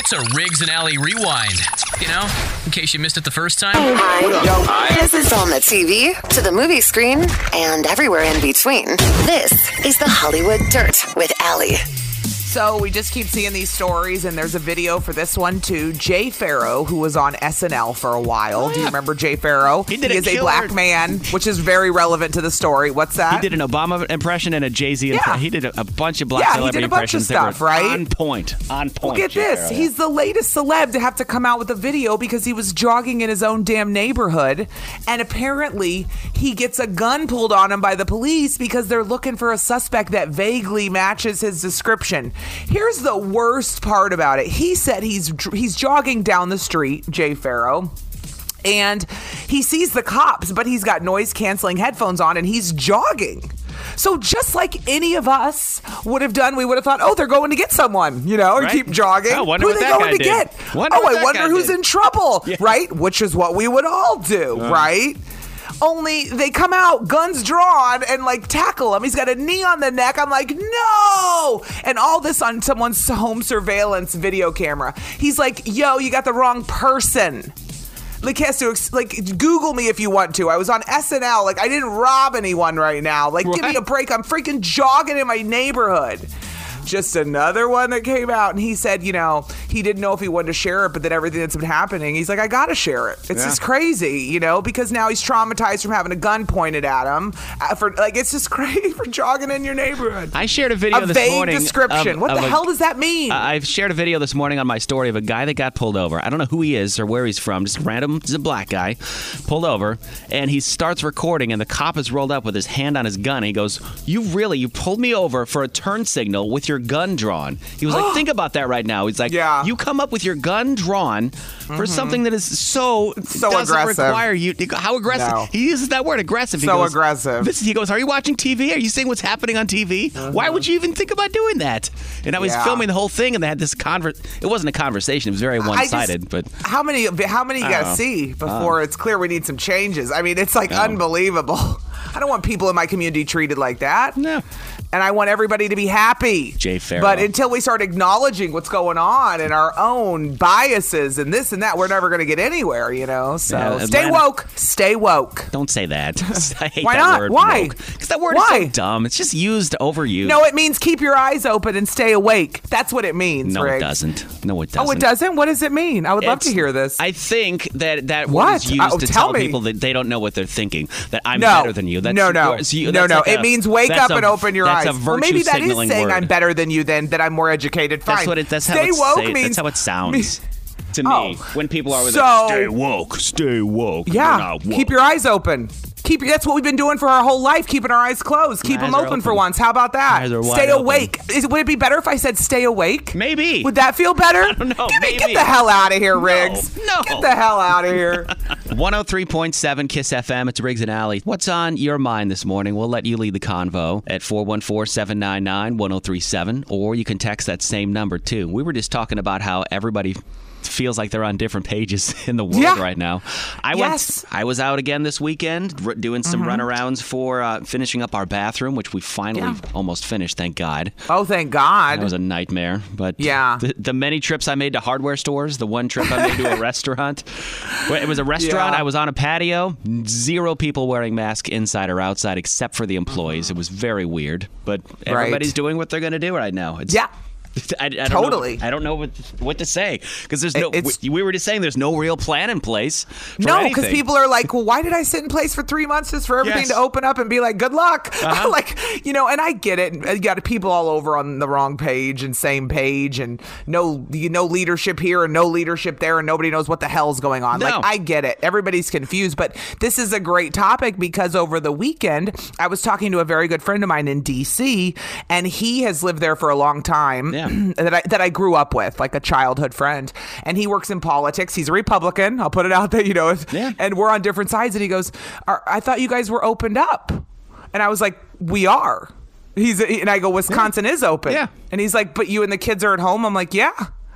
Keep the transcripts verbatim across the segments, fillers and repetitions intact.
It's a Riggs and Alley rewind. You know, in case you missed it the first time. Hi. Yo. Hi. This is on the T V, to the movie screen, and everywhere in between. This is the Hollywood Dirt with Allie. So we just keep seeing these stories, and there's a video for this one too. Jay Pharoah, who was on S N L for a while. Oh, yeah. Do you remember Jay Pharoah? He, did he a is a black man, which is very relevant to the story. What's that? He did an Obama impression and a Jay-Z yeah. impression. He did a, a bunch of black yeah, celebrity he did a bunch impressions. Of stuff, right? On point. On point. Well, get Jay this. Pharoah. He's the latest celeb to have to come out with a video because he was jogging in his own damn neighborhood, and apparently he gets a gun pulled on him by the police because they're looking for a suspect that vaguely matches his description. Here's the worst part about it. He said he's he's jogging down the street, Jay Pharoah, and he sees the cops, but he's got noise-canceling headphones on, and he's jogging. So just like any of us would have done, we would have thought, oh, they're going to get someone, you know, and right. keep jogging. I wonder Who are what they that going guy to did. get? Wonder oh, what I that wonder guy who's did. in trouble, Yeah. right? Which is what we would all do, Uh. right? Only they come out, guns drawn, and like tackle him. He's got a knee on the neck. I'm like, no! And all this on someone's home surveillance video camera. He's like, yo, you got the wrong person. Like, he has to, like, Google me if you want to. I was on S N L. Like, I didn't rob anyone right now. Like, give me a break. I'm freaking jogging in my neighborhood. Just another one that came out, and he said, you know, he didn't know if he wanted to share it, but then everything that's been happening, he's like, I gotta share it. It's yeah. just crazy, you know, because now he's traumatized from having a gun pointed at him. Uh, for like, it's just crazy for jogging in your neighborhood. I shared a video a this vague morning. description. Of, what of the a, hell does that mean? Uh, I've shared a video this morning on my story of a guy that got pulled over. I don't know who he is or where he's from. Just random. He's a black guy. Pulled over, and he starts recording, and the cop is rolled up with his hand on his gun. And he goes, you really, you pulled me over for a turn signal with your gun drawn. He was like, think about that right now. He's like, yeah. you come up with your gun drawn for mm-hmm. something that is so, so doesn't aggressive. require you. How aggressive? No. He uses that word, aggressive. He so goes, aggressive. This, he goes, are you watching T V? Are you seeing what's happening on T V? Mm-hmm. Why would you even think about doing that? And I was yeah. filming the whole thing, and they had this conver- It wasn't a conversation. It was very one-sided. Just, but how many? How many you got to see before uh, it's clear we need some changes? I mean, it's like uh, unbelievable. I don't want people in my community treated like that. No. And I want everybody to be happy. Jay Pharoah. But until we start acknowledging what's going on and our own biases and this and that, we're never going to get anywhere, you know? So yeah, stay Atlanta, woke. Stay woke. Don't say that. I hate Why that not? word. Why? Because that word Why? is so dumb. It's just used, overused. No, it means keep your eyes open and stay awake. That's what it means, No, Riggs. it doesn't. No, it doesn't. Oh, it doesn't? What does it mean? I would love It's, to hear this. I think that that word What? is used Oh, to tell tell me. people that they don't know what they're thinking, that I'm no. better than you. That's, no, no. so you, no, that's no. like it a, means wake up a, and open your that's eyes. A virtue well, maybe that is saying word. I'm better than you then, that I'm more educated. Fine. That's what it, that's stay how it's woke say, means... That's how it sounds to me. Oh. When people are with So- like, stay woke, stay woke. Yeah. You're not woke. Keep your eyes open. Keep your, that's what we've been doing for our whole life, keeping our eyes closed. Keep My them eyes are open, for open. once. How about that? Eyes are wide Stay open. awake. Is, would it be better if I said stay awake? Maybe. Would that feel better? I don't know. Get, me, Maybe. get the hell out of here, Riggs. No. Get the hell out of here. one oh three point seven Kiss F M. It's Riggs and Alley. What's on your mind this morning? We'll let you lead the convo at four one four, seven nine nine, one oh three seven, or you can text that same number, too. We were just talking about how everybody feels like they're on different pages in the world Yeah. right now. I Yes. went. I was out again this weekend r- doing some Mm-hmm. runarounds for uh, finishing up our bathroom, which we finally Yeah. almost finished, thank God. Oh, thank God. That was a nightmare. But Yeah. the, the many trips I made to hardware stores, the one trip I made to a restaurant, well, it was a restaurant. Yeah. I was on a patio, zero people wearing masks inside or outside except for the employees. It was very weird, but everybody's Right. doing what they're going to do right now. It's, Yeah. I, I don't Totally. Know, I don't know what what to say because there's no. It's- we, we were just saying there's no real plan in place. For No, because anything. people are like, well, why did I sit in place for three months just for everything Yes. to open up and be like, good luck? Uh-huh. Like, you know, and I get it. You got people all over on the wrong page and same page and no, you know, leadership here and no leadership there and nobody knows what the hell's going on. No. Like, I get it. Everybody's confused, but this is a great topic because over the weekend, I was talking to a very good friend of mine in D C and he has lived there for a long time Yeah. that I, that I grew up with, like a childhood friend. And he works in politics. He's a Republican. I'll put it out there, you know, Yeah. and we're on different sides. And he goes, Are, I thought you guys were opened up. And I was like, we are. He's And I go, Wisconsin yeah. is open. Yeah. And he's like, but you and the kids are at home? I'm like, yeah.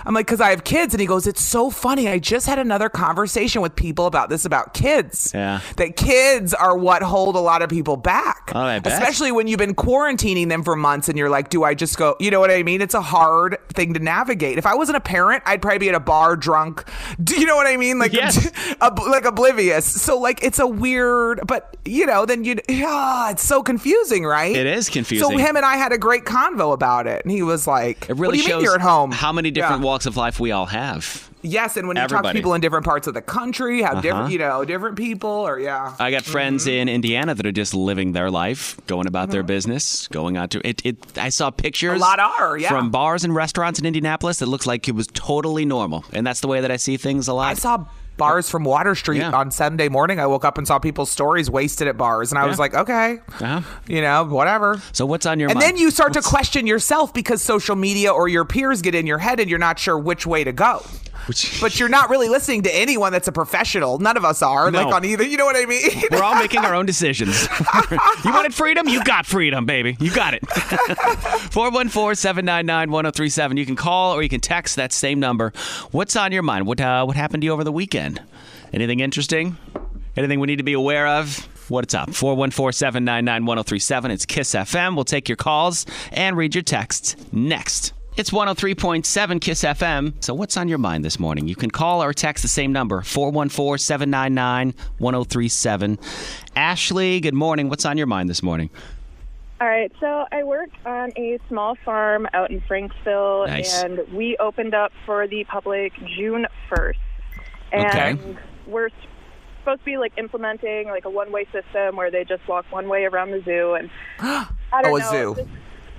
I'm like, because I have kids. And he goes, it's so funny. I just had another conversation with people about this, about kids. Yeah. That kids are what hold a lot of people back. Oh, I bet. Especially when you've been quarantining them for months and you're like, do I just go, you know what I mean? It's a hard thing to navigate. If I wasn't a parent, I'd probably be at a bar drunk. Do you know what I mean? Like, yes. ob- like oblivious. So like, it's a weird, but you know, then you, yeah, it's so confusing, right? It is confusing. So him and I had a great convo about it. And he was like, It really what do you shows mean you're at home? how many different Yeah. walks of life we all have. Yes, and when you talk to Everybody. people in different parts of the country, have Uh-huh. different, you know, different people, or yeah. I got friends Mm-hmm. in Indiana that are just living their life, going about their business, going out to it. It. I saw pictures. A lot are, yeah. from bars and restaurants in Indianapolis that looks like it was totally normal, and that's the way that I see things a lot. I saw bars from Water Street Yeah. on Sunday morning. I woke up and saw people's stories wasted at bars, and I was Yeah. like, okay, Uh-huh. you know, whatever. So what's on your And mind? then you start to question yourself because social media or your peers get in your head, and you're not sure which way to go. Which- But you're not really listening to anyone that's a professional. None of us are, No. like on either. You know what I mean? We're all making our own decisions. You wanted freedom? You got freedom, baby. You got it. four one four, seven nine nine, one oh three seven. You can call or you can text that same number. What's on your mind? What uh, what happened to you over the weekend? Anything interesting? Anything we need to be aware of? What's up? four one four, seven nine nine, one oh three seven. It's Kiss F M. We'll take your calls and read your texts next. It's one oh three point seven Kiss F M. So what's on your mind this morning? You can call or text the same number, four one four, seven nine nine, one oh three seven. Ashley, good morning. What's on your mind this morning? All right, so I work on a small farm out in Franksville, Nice. and we opened up for the public June first. And Okay. we're supposed to be like implementing like a one-way system where they just walk one way around the zoo. And I don't Oh, a know. zoo. This,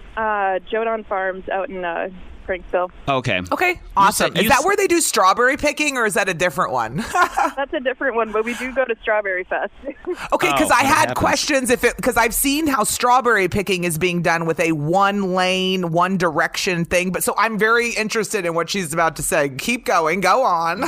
uh, Jodan Farms out in uh, Franksville. Okay. Okay, awesome. said- Is you that s- where they do strawberry picking, or is that a different one? That's a different one, but we do go to Strawberry Fest. Okay, because Oh, I what had happens? questions if it because I've seen how strawberry picking is being done with a one lane, one direction thing. But so I'm very interested in what she's about to say. Keep going, go on.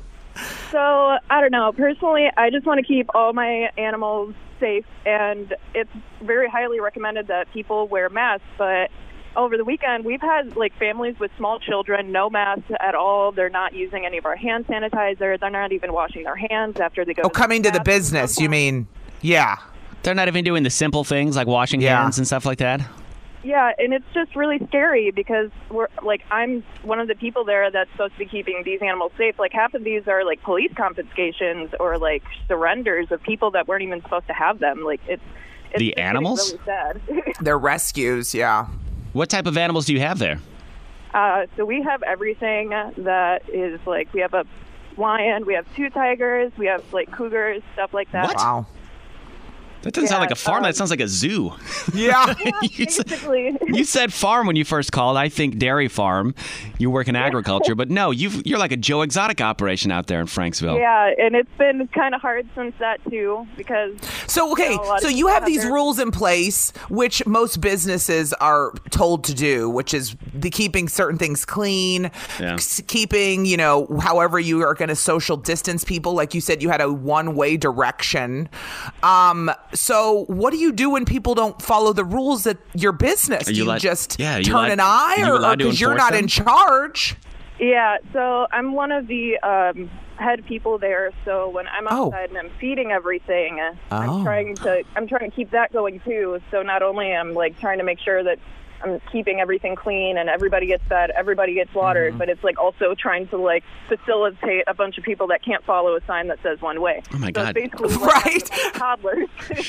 So, I don't know. Personally, I just want to keep all my animals safe, and it's very highly recommended that people wear masks. But over the weekend, we've had like families with small children, no masks at all. They're not using any of our hand sanitizer. They're not even washing their hands after they go. Oh, coming to the bathroom business, you sometimes. mean? Yeah. They're not even doing the simple things like washing Yeah. hands and stuff like that? Yeah, and it's just really scary because we're like I'm one of the people there that's supposed to be keeping these animals safe. Like half of these are like police confiscations or like surrenders of people that weren't even supposed to have them. Like it's, it's The just getting animals? really sad. They're rescues, yeah. What type of animals do you have there? uh, so we have everything that is like we have a lion, we have two tigers, we have like cougars, stuff like that. What? Wow. That doesn't sound Yeah, like a farm. um, that sounds like a zoo. Yeah. you, said, Basically. you said farm when you first called. I think dairy farm. You work in agriculture, but no, you've, you're like a Joe Exotic operation out there in Franksville. Yeah, and it's been kind of hard since that too because So, okay, You know, a lot so of you people have have these their- rules in place, which most businesses are told to do, which is the keeping certain things clean, Yeah. s- keeping, you know, however you are going to social distance people. Like you said, you had a one-way direction. Um, so what do you do when people don't follow the rules at your business? Are Do you you allowed- just yeah, are you turn allowed- an eye, are you or allowed to because you're enforce not them? in charge? Yeah, so I'm one of the um, head people there. So when I'm Oh. outside and I'm feeding everything, uh, Oh. I'm trying to I'm trying to keep that going too. So not only am like trying to make sure that I'm keeping everything clean and everybody gets fed, everybody gets watered, Mm-hmm. but it's like also trying to like facilitate a bunch of people that can't follow a sign that says one way. Oh, my so God. It's basically like Right. toddlers.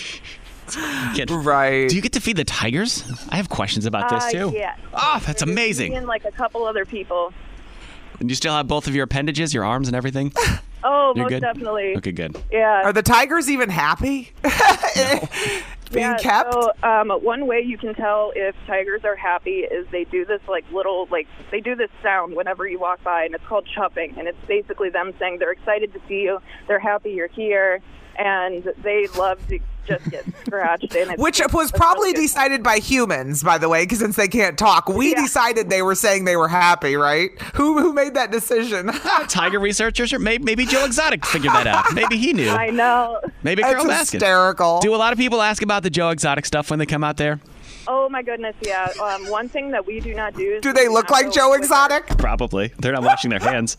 Get- Right. Do you get to feed the tigers? I have questions about this Uh, too. yeah. Oh, that's Me amazing. and like a couple other people. And you still have both of your appendages, your arms and everything? Oh, You're most good? definitely. Okay, good. Yeah. Are the tigers even happy being yeah, kept? So um, one way you can tell if tigers are happy is they do this like little like they do this sound whenever you walk by, and it's called chuffing, and it's basically them saying they're excited to see you, they're happy you're here, and they love to just get scratched. And it's, Which it's was a probably really good- decided by humans, by the way, because since they can't talk, we Yeah. decided they were saying they were happy, right? Who who made that decision? Tiger researchers, or maybe, maybe Joe Exotic figured that out. Maybe he knew. I know. Maybe That's Carol Baskin. hysterical. Do a lot of people ask about the Joe Exotic stuff when they come out there? Oh my goodness, yeah. Um, one thing that we do not do is Do they look like Joe Exotic? Probably. They're not washing their hands.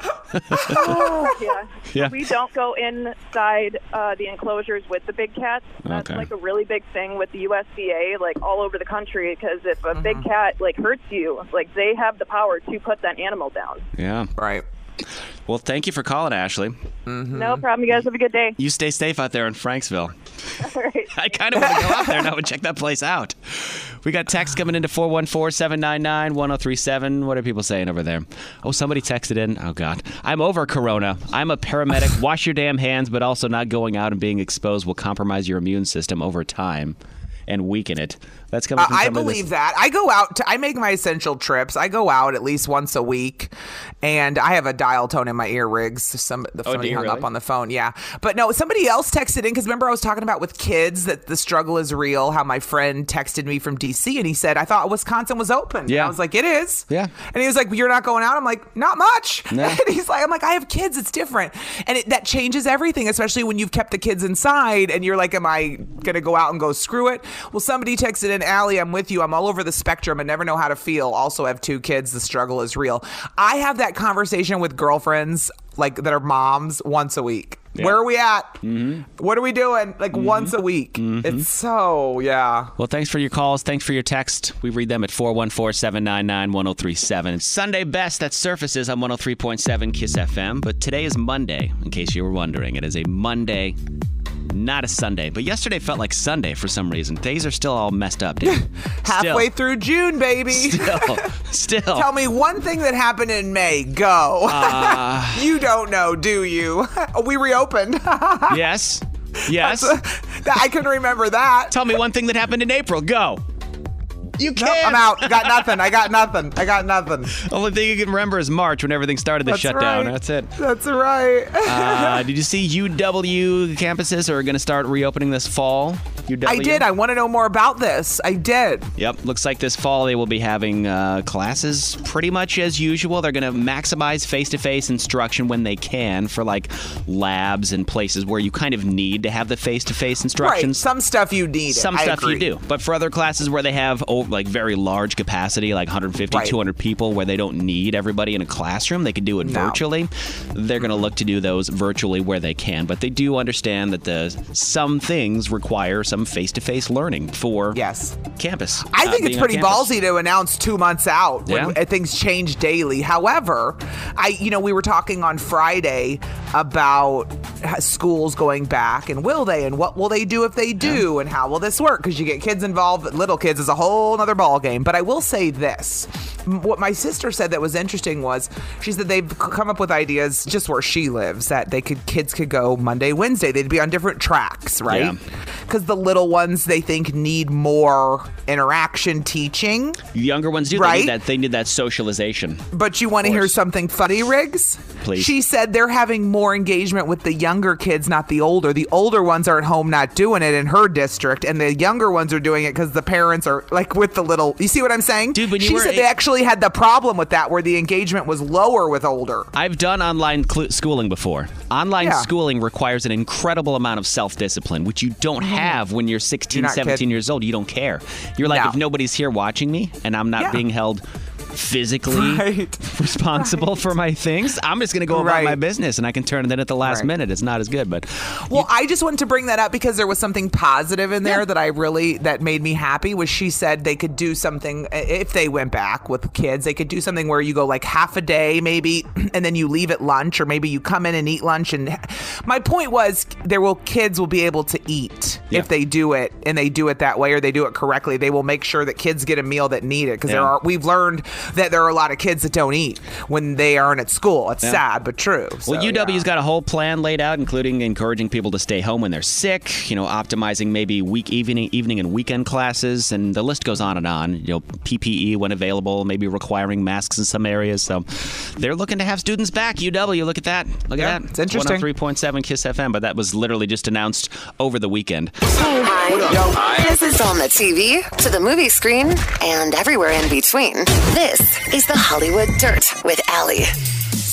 Oh, yeah. Yeah. We don't go inside uh, the enclosures with the big cats. That's Okay. like a really big thing with the U S D A, like all over the country. Because if a big cat like hurts you, like they have the power to put that animal down. Yeah. Right. Well, thank you for calling, Ashley. Mm-hmm. No problem. You guys have a good day. You stay safe out there in Franksville. All right. I kind of want to go out there now and check that place out. We got text coming into four one four, seven nine nine, one oh three seven. What are people saying over there? Oh, somebody texted in. Oh, God. I'm over Corona. I'm a paramedic. Wash your damn hands, but also not going out and being exposed will compromise your immune system over time and weaken it. That's coming Uh, from I somebody believe that's- that. I go out. To, I make my essential trips. I go out at least once a week, and I have a dial tone in my ear rigs. Some the Oh, do somebody you hung really? up on the phone. Yeah, but no, somebody else texted in because remember I was talking about with kids that the struggle is real. How my friend texted me from D C and he said I thought Wisconsin was open. Yeah. I was like, it is. Yeah. And he was like, you're not going out. I'm like, not much. No. And he's like, I'm like, I have kids. It's different, and it, that changes everything, especially when you've kept the kids inside and you're like, am I gonna go out and go screw it? Well, somebody texted in, Allie, I'm with you. I'm all over the spectrum and never know how to feel. Also have two kids. The struggle is real. I have that conversation with girlfriends like that are moms once a week. Yeah. Where are we at? Mm-hmm. What are we doing? Like once a week. Mm-hmm. It's so, yeah. Well, thanks for your calls. Thanks for your text. We read them at four one four, seven nine nine, one oh three seven. Sunday best that surfaces on one oh three point seven KISS F M. But today is Monday, in case you were wondering. It is a Monday, not a Sunday. But yesterday felt like Sunday for some reason. Days are still all messed up, dude. Halfway Still. through June, baby. Still. Still. Tell me one thing that happened in May. Go. Uh, you don't know, do you? We reopened. yes. Yes. I can remember that. Tell me one thing that happened in April. Go. You Nope, can't. I'm out. Got nothing. I got nothing. I got nothing. Only thing you can remember is March when everything started to That's shut down. right. That's it. That's right. Uh, did you see U W campuses are going to start reopening this fall? U W? I did. I want to know more about this. I did. Yep. Looks like this fall they will be having uh, classes pretty much as usual. They're going to maximize face-to-face instruction when they can for like labs and places where you kind of need to have the face-to-face Right. instructions. Some stuff you need. Some I stuff agree. you do. But for other classes where they have oh, like very large capacity, like one hundred fifty, Right. two hundred people, where they don't need everybody in a classroom, they can do it No. virtually. They're going to look to do those virtually where they can. But they do understand that the some things require some face-to-face learning for Yes. campus. I uh, think it's being on pretty campus. ballsy to announce two months out when Yeah. things change daily. However, I, you know, we were talking on Friday about schools going back and will they and what will they do if they do and how will this work? Because you get kids involved, little kids is a whole other ball game. But I will say this. M- What my sister said that was interesting was she said they've c- come up with ideas just where she lives that they could kids could go Monday, Wednesday. They'd be on different tracks, right? Yeah. Because the little ones they think need more interaction teaching. Younger ones do. They Right? need that. They need that socialization. But you want to hear something funny, Riggs? Please. She said they're having more engagement with the younger kids, not the older. The older ones are at home not doing it in her district, and the younger ones are doing it because the parents are like with the little. You see what I'm saying? Dude, when you she were said eight- they actually had the problem with that, where the engagement was lower with older. I've done online cl- schooling before. Online Yeah. schooling requires an incredible amount of self-discipline, which you don't have when you're sixteen, You're not seventeen kidding. years old. You don't care. You're like, No. if nobody's here watching me and I'm not Yeah. being held physically Right. responsible for my things, I'm just going to go about Right. my business and I can turn it in at the last Right. minute. It's not as good, but Well, I just wanted to bring that up because there was something positive in there Yeah. that I really that made me happy. Was she said they could do something if they went back with kids, they could do something where you go like half a day maybe, and then you leave at lunch, or maybe you come in and eat lunch. And my point was, there will kids will be able to eat Yeah. if they do it, and they do it that way, or they do it correctly. They will make sure that kids get a meal that need it because there Yeah. are. We've learned that there are a lot of kids that don't eat when they aren't at school. It's Yeah. sad but true. Well, So, U W's yeah. got a whole plan laid out, including encouraging people to stay home when they're sick, you know, optimizing maybe week evening, evening and weekend classes, and the list goes on and on. You know, P P E when available, maybe requiring masks in some areas. So they're looking to have students back. U W, look at that. Look Yeah, at that. it's interesting. one oh three point seven KISS F M, but that was literally just announced over the weekend. Hi. This is on the T V, to the movie screen, and everywhere in between. This is the Hollywood Dirt with Allie.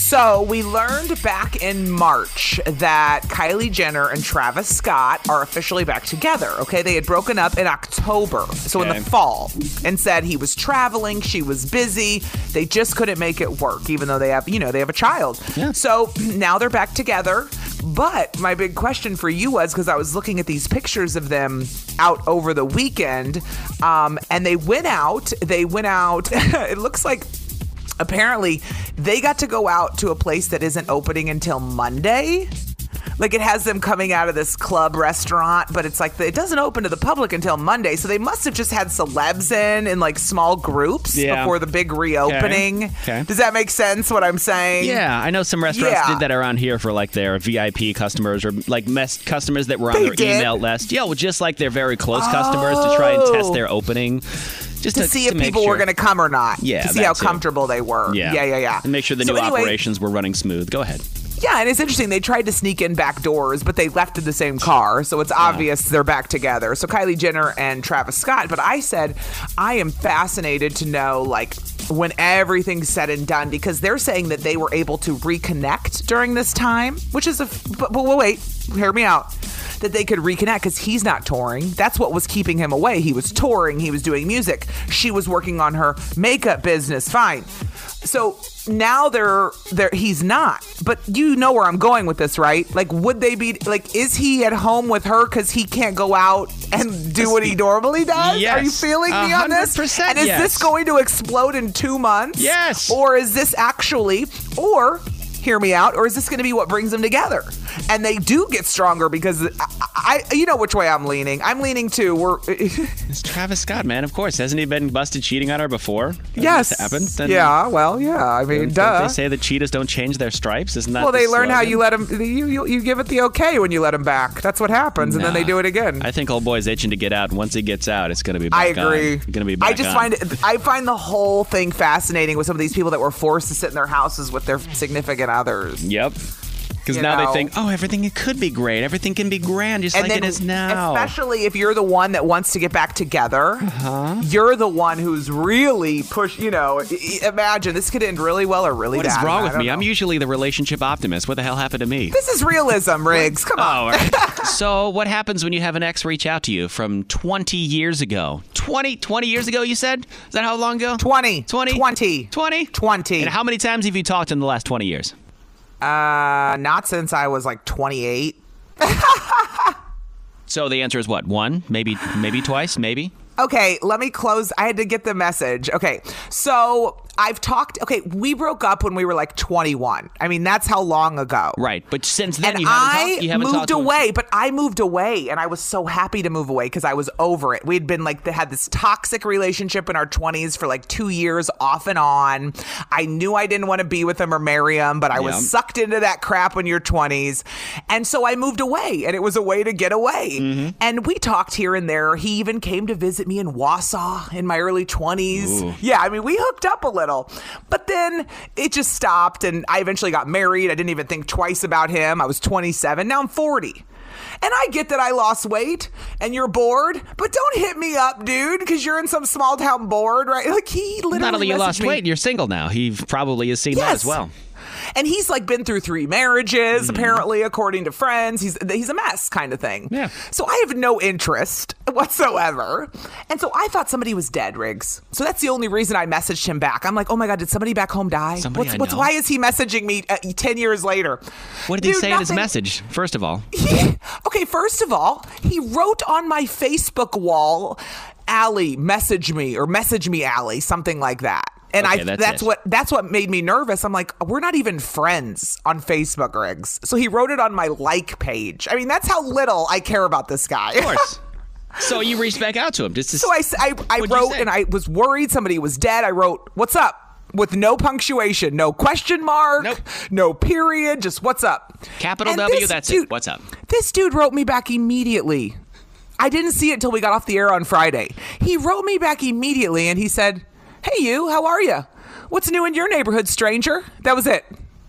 So we learned back in March that Kylie Jenner and Travis Scott are officially back together. Okay, they had broken up in October, so Okay. in the fall, and said he was traveling, she was busy. They just couldn't make it work, even though they have, you know, they have a child. Yeah. So now they're back together. But my big question for you was, because I was looking at these pictures of them out over the weekend, um, and they went out. They went out. It looks like. Apparently, they got to go out to a place that isn't opening until Monday. Like, it has them coming out of this club restaurant, but it's like it doesn't open to the public until Monday. So they must have just had celebs in in like small groups Yeah. before the big reopening. Okay. Okay. Does that make sense? What I'm saying? Yeah, I know some restaurants Yeah. did that around here for like their V I P customers or like mess customers that were on They their did? email list. Yeah, well, just like their very close customers to try and test Oh. their opening. Just To to, see to if make people sure. were going to come or not. Yeah, To see that how too. comfortable they were. Yeah. Yeah, yeah, yeah. And make sure the So new anyway, operations were running smooth. Go ahead. Yeah, and it's interesting. They tried to sneak in back doors, but they left in the same car. So it's obvious they're back together. So Kylie Jenner and Travis Scott. But I said, I am fascinated to know, like, when everything's said and done, because they're saying that they were able to reconnect during this time, which is a, but, but wait, hear me out. That they could reconnect because he's not touring. That's what was keeping him away. He was touring. He was doing music. She was working on her makeup business. Fine. So now they're they're he's not. But you know where I'm going with this, right? Like, would they be like? Is he at home with her because he can't go out and do what he normally does? Yes. Are you feeling me on this? one hundred percent And is yes. this going to explode in two months? Yes. Or is this actually or? Hear me out, or is this going to be what brings them together? And they do get stronger because I, I you know which way I'm leaning. I'm leaning to we're. It's Travis Scott, man. Of course, hasn't he been busted cheating on her before? Hasn't Yes. this happened? Then- Yeah. Well. Yeah. I mean, Don't duh. they say that cheetahs don't change their stripes? Isn't that Well, the they learn how slogan? you let them. You, you you give it the okay when you let them back. That's what happens, and then Nah. they do it again. I think old boy's itching to get out, and once he gets out, it's going to be back I agree. on. Going to be back I just on. find it. I find the whole thing fascinating with some of these people that were forced to sit in their houses with their significant others. Yep. Because You now know. they think, oh, everything it could be great. Everything can be grand, just like it is now. especially if you're the one that wants to get back together, uh-huh. you're the one who's really push. You know, I- I- imagine this could end really well or really What bad. is wrong I with don't me? know. I'm usually the relationship optimist. What the hell happened to me? This is realism, Riggs. Come Oh, on. all right. So what happens when you have an ex reach out to you from twenty years ago? twenty, twenty years ago, you said? Is that how long ago? twenty. twenty? twenty. twenty? twenty. And how many times have you talked in the last twenty years? Uh, not since I was like twenty-eight. So the answer is what? One? Maybe maybe twice? Maybe? Okay, let me close. I had to get the message. Okay, so I've talked. Okay, we broke up when we were like twenty-one. I mean, that's how long ago. Right. But since then, And you haven't I talked. You haven't moved talked to him. away, but I moved away, and I was so happy to move away because I was over it. We had been like, they had this toxic relationship in our twenties for like two years off and on. I knew I didn't want to be with him or marry him, but I was Yeah. sucked into that crap when you're twenties. And so I moved away, and it was a way to get away. Mm-hmm. And we talked here and there. He even came to visit me in Wausau in my early twenties. Ooh. Yeah, I mean, we hooked up a little, but then it just stopped, and I eventually got married. I didn't even think twice about him. I was twenty-seven. Now I'm forty. And I get that I lost weight and you're bored, but don't hit me up, dude, because you're in some small town bored, right? Like, he literally Not only you messaged lost me. weight, you're single now. He probably has seen that Yes. as well. And he's like been through three marriages, Mm-hmm. apparently, according to friends. He's he's a mess kind of thing. Yeah. So I have no interest whatsoever. And so I thought somebody was dead, Riggs. So that's the only reason I messaged him back. I'm like, oh my God, did somebody back home die? Somebody what's, I what's know. why is he messaging me uh, ten years later? What did he Dude, say in his nothing. message, first of all? Okay, first of all, he wrote on my Facebook wall, Allie, message me, or message me, Allie, something like that. And Okay, I that's that's it. what that's what made me nervous. I'm like, we're not even friends on Facebook, Riggs. So he wrote it on my like page. I mean, that's how little I care about this guy. Of course. So you reached back out to him. Just to So I, s- I, I What'd you wrote, say? and I was worried somebody was dead. I wrote, what's up? With no punctuation, no question mark, Nope. no period, just what's up? Capital And W, this that's dude- it. What's up? This dude wrote me back immediately. I didn't see it until we got off the air on Friday. He wrote me back immediately, and he said, hey, you, how are you? What's new in your neighborhood, stranger? That was it.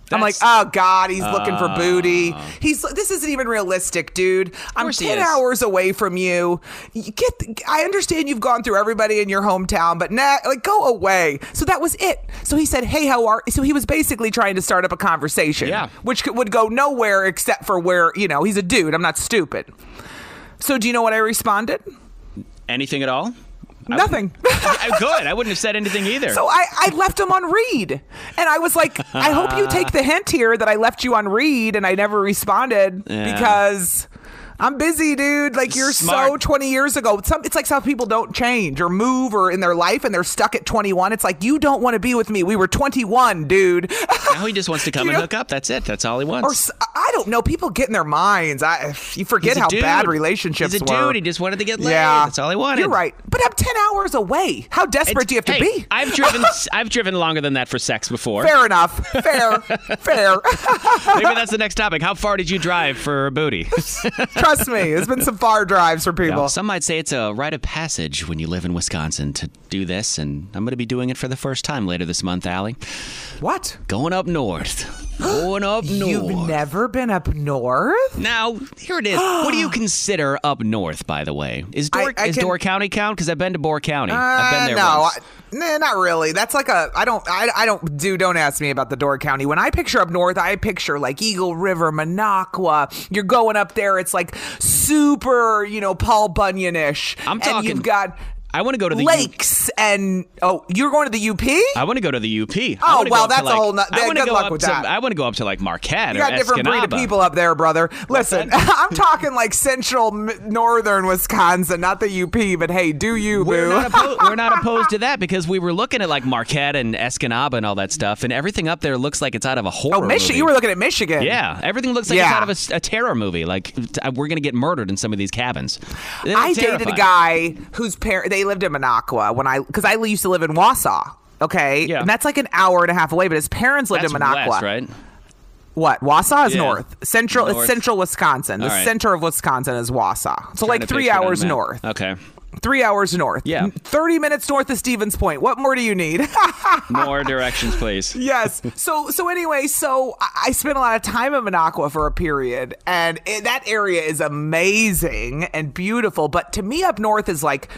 I'm like, That's- oh God, he's looking for booty. He's this isn't even realistic, dude. I'm course he ten is. hours away from you. You get. The, I understand you've gone through everybody in your hometown, but nah, like go away. So that was it. So he said, hey, how are? So he was basically trying to start up a conversation, Yeah. which could, would go nowhere except for where you know he's a dude. I'm not stupid. So do you know what I responded? Anything at all? Nothing. I, good. I wouldn't have said anything either. So I, I left him on read. And I was like, I hope you take the hint here that I left you on read and I never responded Yeah. because I'm busy, dude. Like you're so Smart. twenty years ago. Some, it's like some people don't change or move or in their life and they're stuck at twenty-one. It's like, you don't want to be with me. We were twenty-one, dude. Now he just wants to come You and know? hook up. That's it. That's all he wants. Or s- I don't know. People get in their minds. I, you forget He's a how dude. bad relationships He's a were. dude. He just wanted to get laid. Yeah. That's all he wanted. You're right. But I'm ten hours away. How desperate do you have to Hey, be? I've driven. I've driven longer than that for sex before. Fair enough. Fair. Fair. Maybe that's the next topic. How far did you drive for booty? Trust me, there's been some far drives for people. Now, some might say it's a rite of passage when you live in Wisconsin to do this, and I'm going to be doing it for the first time later this month, Allie. What? Going up north. Going up north. You've never been up north? Now, here it is. What do you consider up north, by the way? Is Door, I- I is can- Door County count? Because I've been to Boer County. I've been Uh, there no, once. I, nah, not really. That's like a. I don't. I, I don't do. Don't ask me about the Door County. When I picture up north, I picture like Eagle River, Minocqua. You're going up there. It's like super, you know, Paul Bunyan-ish. I'm And talking- you've got I want to go to the U- lakes and oh, you're going to the U P? I want to go to the U P. Oh, I wanna well, go up to, that's a like- whole no- I want to good go luck up with to. that. I want to go up to like Marquette You or got different breed of Escanaba. people up there, brother. Listen, that? I'm talking like central m- northern Wisconsin, not the U P, but hey, do you, We're boo? not, oppo- we're not opposed to that because we were looking at like Marquette and Escanaba and all that stuff, and everything up there looks like it's out of a horror oh, Michigan. movie. You were looking at Michigan. Yeah, everything looks like it's Yeah. out of a s- a, terror movie. Like t- we're gonna get murdered in some of these cabins. They're I dated a terrifying. guy whose parent they lived in Minocqua when I because I used to live in Wausau. Okay, Yeah. and that's like an hour and a half away. But his parents lived That's in Minocqua. west, right? What? Wausau is Yeah. north. Central. North. It's central Wisconsin. The All right. center of Wisconsin is Wausau. So Trying like to three picture it on hours a map. north. Okay, Three hours north. Yeah. Thirty minutes north of Stevens Point. What more do you need? more directions, please. Yes. So so anyway, so I I spent a lot of time in Minocqua for a period, and it, that area is amazing and beautiful. But to me, up north is like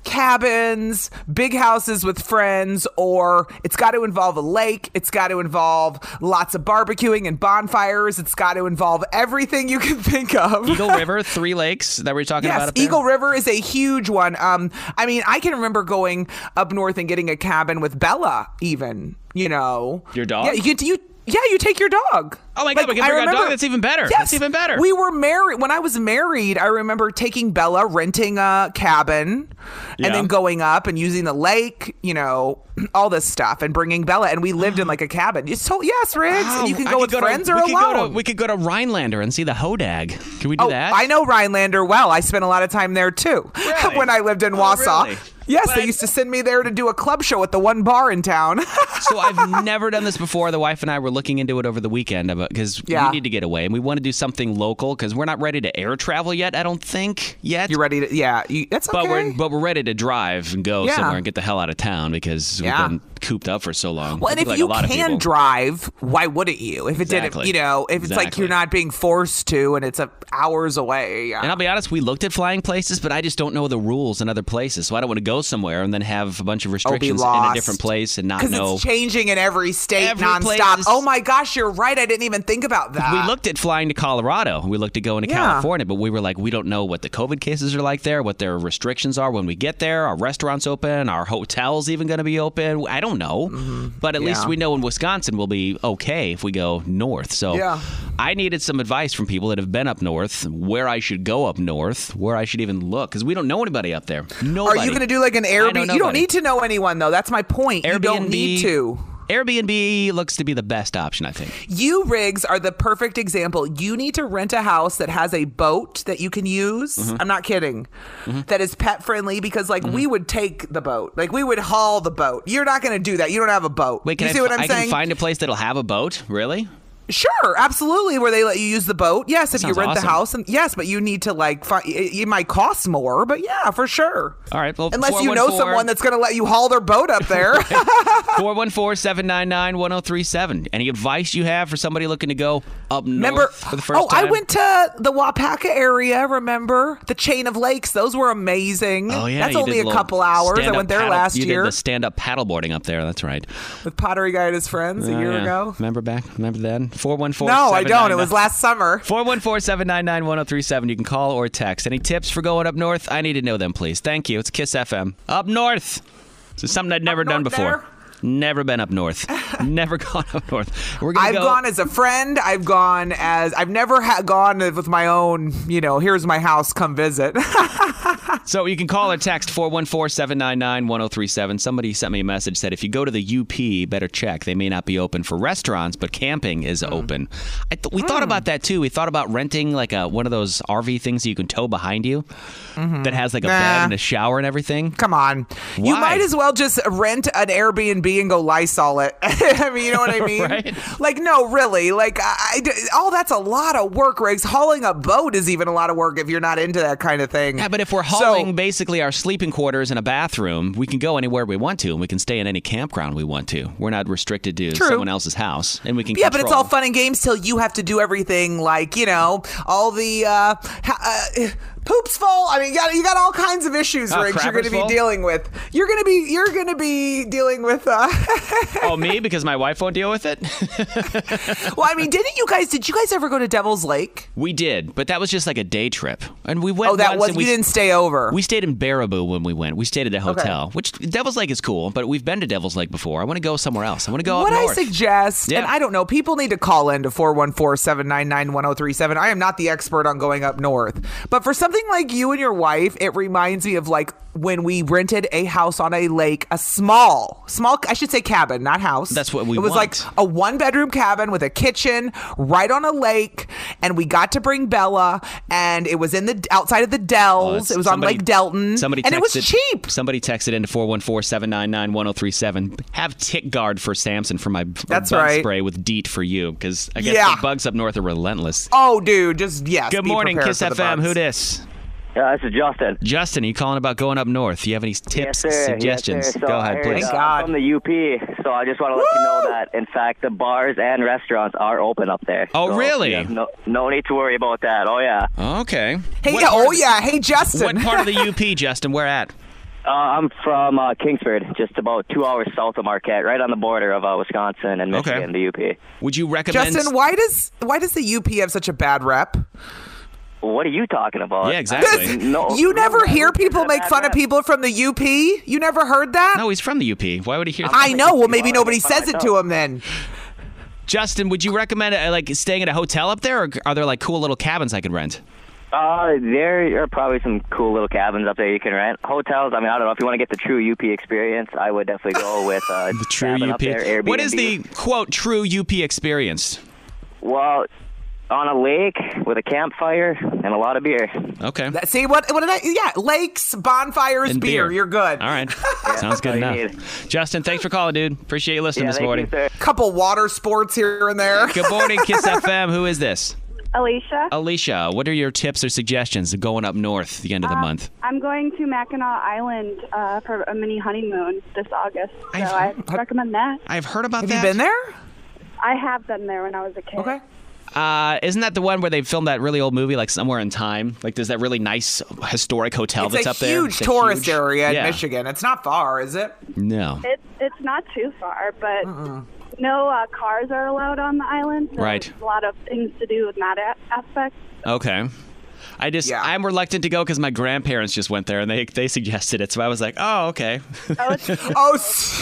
cabins, big houses with friends, or it's got to involve a lake. It's got to involve lots of barbecuing and bonfires. It's got to involve everything you can think of. Eagle River, Three Lakes that we're talking about Yes, up there? Eagle River is a huge one. Um, I mean, I can remember going up north and getting a cabin with Bella, even. You know, Your dog? Yeah, you get you. Yeah, you take your dog. Oh my God, we can I bring our remember- dog? That's even better. Yes, That's even better. We were married when I was married. I remember taking Bella, renting a cabin, Yeah. and then going up and using the lake. You know, all this stuff, and bringing Bella, and we lived in like a cabin. It's so yes, Riggs, and you can I go could with to- friends or we could go to- alone. we could go to Rhinelander and see the Hodag. Can we do Oh, that? I know Rhinelander well. I spent a lot of time there too Really? when I lived in Oh, Wausau. really? Yes, But- they used to send me there to do a club show at the one bar in town. So I've never done this before. The wife and I were looking into it over the weekend because Yeah. we need to get away and we want to do something local because we're not ready to air travel yet. I don't think yet. You're ready to? Yeah, you, that's okay. But we're but we're ready to drive and go Yeah. somewhere and get the hell out of town because Yeah. we've been cooped up for so long. Well, I and think if like you a lot of can people. drive, why wouldn't you? If it Exactly. didn't, you know, if it's like Exactly. you're not being forced to, and it's a hours away. Yeah. And I'll be honest, we looked at flying places, but I just don't know the rules in other places. So I don't want to go somewhere and then have a bunch of restrictions in a lost. different place and not Because know. it's changing in every state Every nonstop. place is- Oh my gosh, you're right. I didn't even think about that. We looked at flying to Colorado. We looked at going to Yeah. California, but we were like, we don't know what the COVID cases are like there, what their restrictions are when we get there. Our restaurants open, our hotels even going to be open. I don't know, but at least Yeah. we know in Wisconsin we'll be okay if we go north. So Yeah. I needed some advice from people that have been up north, where I should go up north, where I should even look, because we don't know anybody up there. Nobody. Are you going to do like an I Airbnb? know You don't nobody. need to know anyone though. That's my point. You don't Airbnb need to. Airbnb looks to be the best option, I think. You, Riggs, are the perfect example. You need to rent a house that has a boat that you can use. Mm-hmm. I'm not kidding. That is pet friendly because, like, we would take the boat. Like, we would haul the boat. You're not going to do that. You don't have a boat. Wait, can you I, see what fi- I'm I saying? can find a place that'll have a boat? Really? Sure, absolutely. Where they let you use the boat. Yes, if you sounds rent awesome. the house, and yes, but you need to like. Fi- it, it might cost more, but yeah, for sure. All right. Well, Unless you know someone that's going to let you haul their boat up there. four one four, seven nine nine, one oh three seven. Any advice you have for somebody looking to go up Remember? north for the first oh, time? I went to the Wapaka area. Remember the chain of lakes? Those were amazing. Oh yeah, that's you only did a little couple hours. I stand-up went there paddle- last you year did the stand-up paddleboarding up there. That's right. with Pottery Guy and his friends a Oh, year yeah. ago. Remember back? Remember then? four one four. No, I don't. It was last summer. four one four, seven nine nine, one oh three seven. You can call or text. Any tips for going up north? I need to know them, please. Thank you. It's Kiss F M. Up north. This is something I'd never Up done north before. there? Never been up north. Never gone up north. We're gonna I've go. gone as a friend. I've gone as I've never ha- gone with my own. You know, here's my house. Come visit. So you can call or text four one four, seven nine nine, one oh three seven. Somebody sent me a message, said if you go to the U P, better check. They may not be open for restaurants, but camping is Mm. open. I th- we thought about that too. We thought about renting like a one of those R V things you can tow behind you that has like a Nah. bed and a shower and everything. Come on. You Why? might as well just rent an Airbnb and go Lysol it. I mean, you know what I mean? Right. Like, no, really. Like, I, I, all that's a lot of work, Riggs. Hauling a boat is even a lot of work if you're not into that kind of thing. Yeah, but if we're So- hauling basically our sleeping quarters and a bathroom, we can go anywhere we want to, and we can stay in any campground we want to. We're not restricted to True. someone else's house, and we can. Yeah, but it's control. all fun and games till you have to do everything like, you know, all the uh, ha- uh poops full. I mean, you got you got all kinds of issues, Oh, Riggs, you're going to crappers be full? dealing with. You're going to be you're going to be dealing with uh Oh, me? Because my wife won't deal with it? Well, I mean, didn't you guys did you guys ever go to Devil's Lake? We did, but that was just like a day trip. And we went Oh, that once was and you we, didn't stay over. We stayed in Baraboo when we went. We stayed at a hotel, which Devil's Lake is cool, but we've been to Devil's Lake before. I want to go somewhere else. I want to go What up I north. suggest, Yeah. and I don't know, people need to call in to four one four, seven nine nine, one oh three seven. I am not the expert on going up north. But for something like you and your wife, it reminds me of like when we rented a house on a lake, a small, small, I should say cabin, not house. That's what we It was want. like a one bedroom cabin with a kitchen right on a lake. And we got to bring Bella, and it was in the outside of the Dells. Uh, it was somebody- on Lake Delton. Somebody and it was texted- cheap. Somebody texted into four one four, seven nine nine, one oh three seven. Have tick guard for Samson for my for That's bug right. spray with DEET for you, because I guess Yeah. the bugs up north are relentless. Oh, dude, just, yes. Good be morning, prepared Kiss for the F M. bugs. Who dis? Yeah, this is Justin. Justin, are you calling about going up north? You have any tips, yes, sir. suggestions? Yes, sir. So Go I ahead, heard, please. uh, God. I'm from the U P, so I just want to let you know that, in fact, the bars and restaurants are open up there. Oh, So, really? yeah, no, no need to worry about that. Oh, yeah. Okay. Hey, What yeah, part oh, of- yeah. Hey, Justin. What part of the U P, Justin? Where at? Uh, I'm from uh, Kingsford, just about two hours south of Marquette, right on the border of uh, Wisconsin and Okay. Michigan, the U P. Would you recommend? Justin, why does why does the U P have such a bad rep? What are you talking about? Yeah, exactly. No, You never no, hear who gives people a make bad fun of rep? people from the U P? You never heard that? No, he's from the U P. Why would he hear that? I know. Well, maybe You are nobody making fun says of it to him then. Justin, would you recommend uh, like staying at a hotel up there, or are there like cool little cabins I could rent? Uh, there are probably some cool little cabins up there you can rent. Hotels, I mean, I don't know. If you want to get the true U P experience, I would definitely go with uh, The true cabin U up P. there, What is Airbnb. the quote true U P experience? Well, on a lake with a campfire and a lot of beer. Okay. That- See what? What did I? Yeah, lakes, bonfires, And beer. beer. You're good. All right. Sounds good all you enough. Justin, thanks for calling, dude. Appreciate you listening Yeah, this thank morning. you, sir. Couple water sports here and there. Good morning, Kiss F M. Who is this? Alicia. Alicia, what are your tips or suggestions of going up north the end of the month? I'm going to Mackinac Island uh, for a mini honeymoon this August, so I've- I recommend that. I've heard about Have that. you been there? I have been there when I was a kid. Okay. Uh, isn't that the one where they filmed that really old movie, like Somewhere in Time? Like, there's that really nice historic hotel It's that's a up there. huge It's a tourist huge- area in yeah. Michigan. It's not far, is it? No. It, it's not too far, but no uh, cars are allowed on the island. So Right. there's a lot of things to do in that a- aspect. Okay. I just, Yeah. I'm reluctant to go because my grandparents just went there and they they suggested it. So I was like, oh, okay. Oh, it's, Oh, s-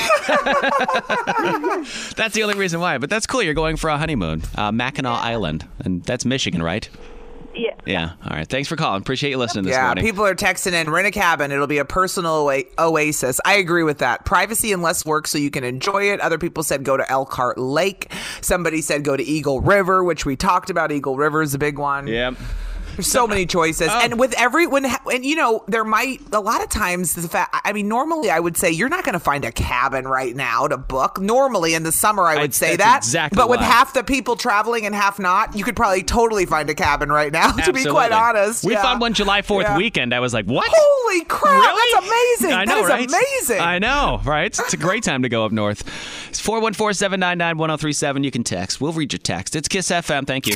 That's the only reason why. But that's cool. You're going for a honeymoon. Uh, Mackinac Island. And that's Michigan, right? yeah. Yeah. All right. Thanks for calling. Appreciate you listening this yeah. morning. People are texting in. Rent a cabin. It'll be a personal oa- oasis. I agree with that. Privacy and less work, so you can enjoy it. Other people said go to Elkhart Lake. Somebody said go to Eagle River, which we talked about. Eagle River is a big one. Yep. There's so many choices. Oh. And with every, when, and you know, there might, a lot of times, the fact, I mean, normally I would say you're not going to find a cabin right now to book. Normally in the summer, I would I, say that's that. Exactly but with why. half the people traveling and half not, you could probably totally find a cabin right now, to Absolutely. be quite honest. We yeah. found one July fourth Yeah. weekend. I was like, what? Holy crap, Really? that's amazing. I know, that is right? amazing. I know, right? It's a great time to go up north. It's four one four, seven nine nine, one oh three seven. You can text. We'll read your text. It's Kiss F M. Thank you.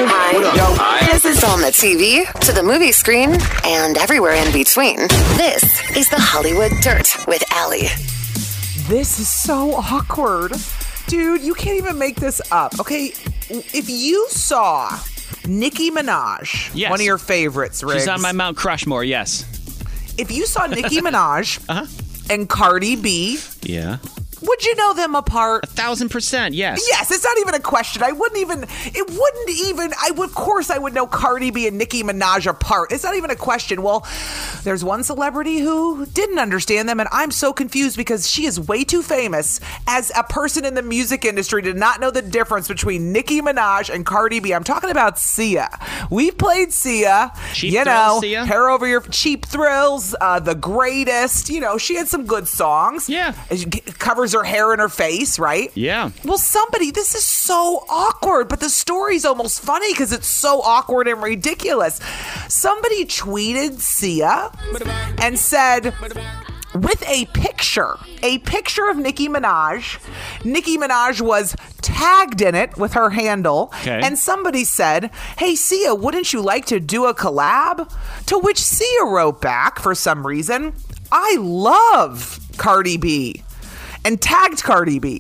Hi. This is on the T V, to the movie screen, and everywhere in between. This is the Hollywood Dirt with Allie. This is so awkward. Dude, you can't even make this up. Okay, if you saw Nicki Minaj, Yes. one of your favorites, Riggs. She's on my Mount Crushmore, yes. If you saw Nicki Minaj Uh-huh. and Cardi B, Yeah. would you know them apart? A thousand percent, yes. Yes, it's not even a question. I wouldn't even, it wouldn't even, I would, of course I would know Cardi B and Nicki Minaj apart. It's not even a question. Well, there's one celebrity who didn't understand them, and I'm so confused because she is way too famous as a person in the music industry to not know the difference between Nicki Minaj and Cardi B. I'm talking about Sia. We played Sia. Cheap you Thrills, know, Sia? Hair Over Your Cheap Thrills, uh, The Greatest. You know, she had some good songs. Yeah. She covers her hair in her face, right? Yeah. Well, somebody, this is so awkward, but the story's almost funny because it's so awkward and ridiculous. Somebody tweeted Sia and said, with a picture, a picture of Nicki Minaj. Nicki Minaj was tagged in it with her handle. Okay. And somebody said, hey, Sia, wouldn't you like to do a collab? To which Sia wrote back, for some reason, I love Cardi B. And tagged Cardi B.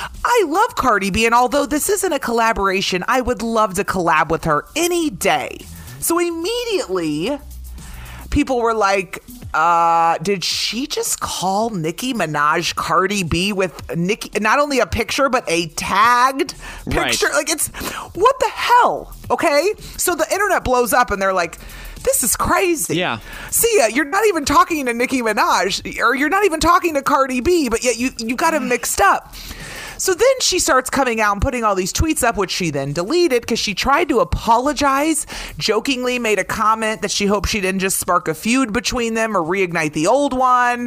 I love Cardi B, and although this isn't a collaboration, I would love to collab with her any day. So immediately, people were like, uh, did she just call Nicki Minaj Cardi B with Nicki, not only a picture, but a tagged picture? Right. Like, it's, what the hell? Okay? So the internet blows up, and they're like, this is crazy. Yeah. Sia, you're not even talking to Nicki Minaj, or you're not even talking to Cardi B, but yet you, you got them mixed up. So then she starts coming out and putting all these tweets up, which she then deleted because she tried to apologize, jokingly made a comment that she hoped she didn't just spark a feud between them or reignite the old one.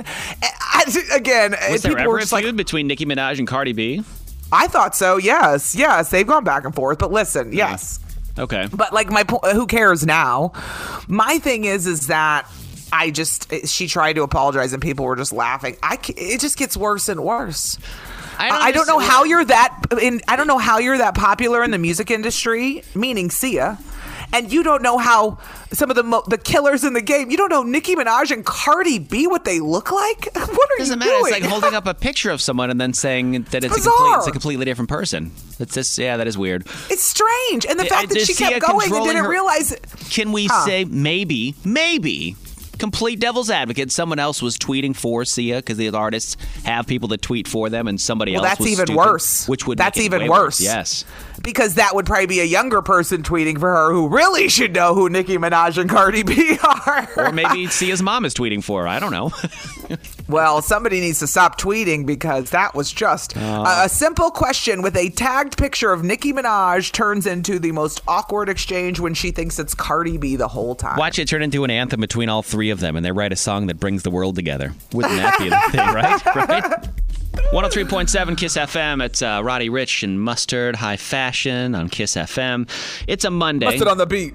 I, again, Was there people ever were a just like, feud between Nicki Minaj and Cardi B? I thought so, yes. Yes, they've gone back and forth, but listen, yes. Okay. But like my po- who cares now? My thing is is that I just she tried to apologize and people were just laughing. I ca- it just gets worse and worse. I don't, I don't know understand- how you're that in I don't know how you're that popular in the music industry, meaning Sia. And you don't know how some of the mo- the killers in the game. You don't know Nicki Minaj and Cardi B what they look like. What are Doesn't you matter. doing? It's like holding up a picture of someone and then saying that it's, It's a, complete, bizarre. it's a completely different person. It's just, yeah, that is weird. It's strange, and the Uh, fact that is she Sia kept going and controlling didn't her- realize it. Can we Huh. say maybe, maybe, complete devil's advocate, someone else was tweeting for Sia because the artists have people that tweet for them, and somebody Well, else that's was even stupid, worse. Which would That's make it even way worse. Yes. Because that would probably be a younger person tweeting for her who really should know who Nicki Minaj and Cardi B are. Or maybe Sia's mom is tweeting for her. I don't know. Well, somebody needs to stop tweeting because that was just a, a simple question with a tagged picture of Nicki Minaj turns into the most awkward exchange when she thinks it's Cardi B the whole time. Watch it turn into an anthem between all three of them, and they write a song that brings the world together. Wouldn't that be the thing, right? Right? one oh three point seven Kiss F M. It's uh, Roddy Ricch and Mustard High Fashion on Kiss F M. It's a Monday. Mustard on the beat.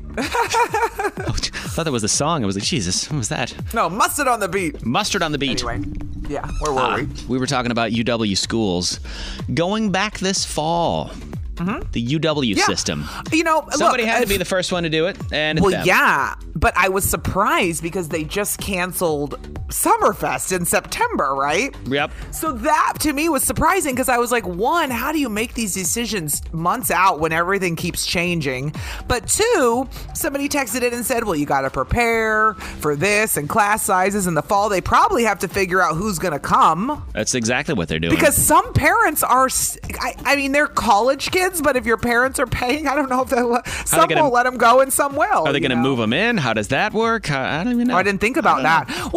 Oh, I thought that was the song. I was like, Jesus, what was that? No, mustard on the beat. Mustard on the beat. Anyway, yeah, where were Uh, we? we were talking about U W schools. Going back this fall, the U W Yeah. system. You know, Somebody look, had to if- be the first one to do it, and it's Well, them. yeah, but I was surprised because they just canceled Summerfest in September, right? Yep. So that to me was surprising because I was like, one, how do you make these decisions months out when everything keeps changing? But two, somebody texted in and said, well, you got to prepare for this and class sizes in the fall. They probably have to figure out who's going to come That's exactly what they're doing. because some parents are, s- I, I mean, they're college kids, but if your parents are paying, I don't know if they'll, some gonna- will let them go and some will. Are they you going to know? move them in? How does that work? How, I don't even know. Oh, I didn't think about that. Well, it's just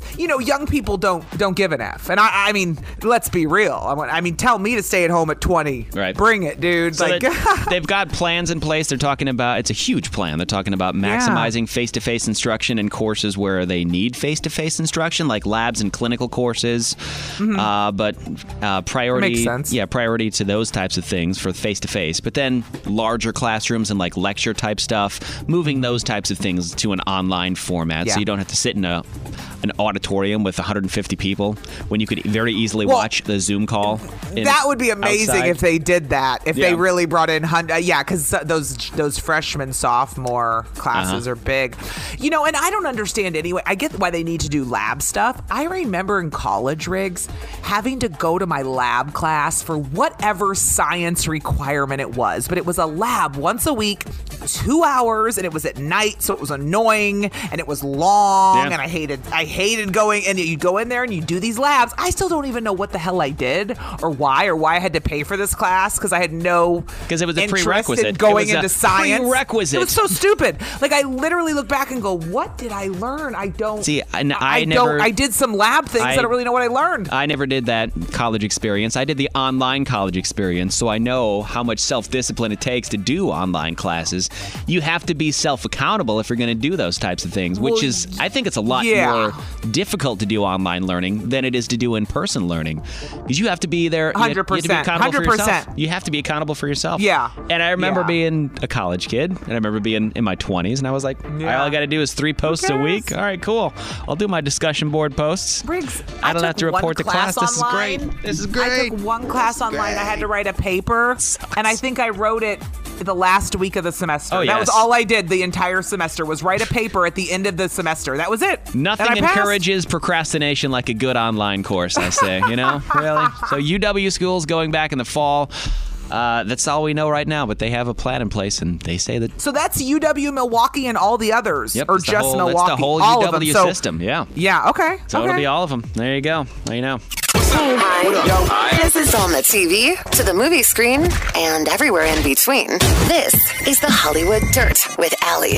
you know, young people don't don't give an F. And I, I mean, let's be real. I, want, I mean, tell me to stay at home at twenty. Right. Bring it, dude. So like, that, they've got plans in place. They're talking about, it's a huge plan. They're talking about maximizing yeah. face-to-face instruction in courses where they need face-to-face instruction, like labs and clinical courses. Mm-hmm. Uh, but uh, priority, makes sense. yeah, priority to those types of things for face-to-face. But then larger classrooms and like lecture type stuff, moving those types of things to an online format, yeah. so you don't have to sit in a an auditorium with one hundred fifty people when you could very easily well, watch the Zoom call. In, that would be amazing outside. if they did that. If yeah. they really brought in, uh, yeah, because those those freshman, sophomore classes uh-huh. are big. You know, and I don't understand anyway. I get why they need to do lab stuff. I remember in college, Riggs, having to go to my lab class for whatever science requirement it was. But it was a lab once a week, two hours, and it was at night, so it was annoying, and it was long, yeah. and I hated I hated going, and you go in there and you do these labs. I still don't even know what the hell I did or why or why I had to pay for this class because I had no because it was a interest prerequisite in going it was into a science. Prerequisite. It was so stupid. Like I literally look back and go, "What did I learn? I don't see. I, I, I never. Don't, I did some lab things. I, I don't really know what I learned. I never did that college experience. I did the online college experience, so I know how much self-discipline it takes to do online classes. You have to be self-accountable if you're going to do those types of things, which well, is, I think, it's a lot yeah. more difficult to do online learning than it is to do in-person learning, because you have to be there. one hundred percent. You have, you have to be accountable one hundred percent. for yourself. You have to be accountable for yourself. Yeah. And I remember yeah. being a college kid, and I remember being in my twenties, and I was like, yeah. all I got to do is three posts a week. All right, cool. I'll do my discussion board posts. Briggs, I I don't have to report to class. Online. This is great. This is great. I took one class online. I had to write a paper, and I think I wrote it the last week of the semester. Oh, that yes. was all I did the entire semester was write a paper at the end of the semester. That was it. Nothing encourages procrastination like a good online course, I say, you know? Really? So U W schools going back in the fall. Uh, that's all we know right now, but they have a plan in place, and they say that. So that's U W, Milwaukee, and all the others, yep, or it's the just whole, Milwaukee. It's the whole all U W of them. system, so, yeah. Yeah, okay. So okay. it'll be all of them. There you go. There you know. Hi. This is on the T V, to the movie screen, and everywhere in between. This is the Hollywood Dirt with Allie.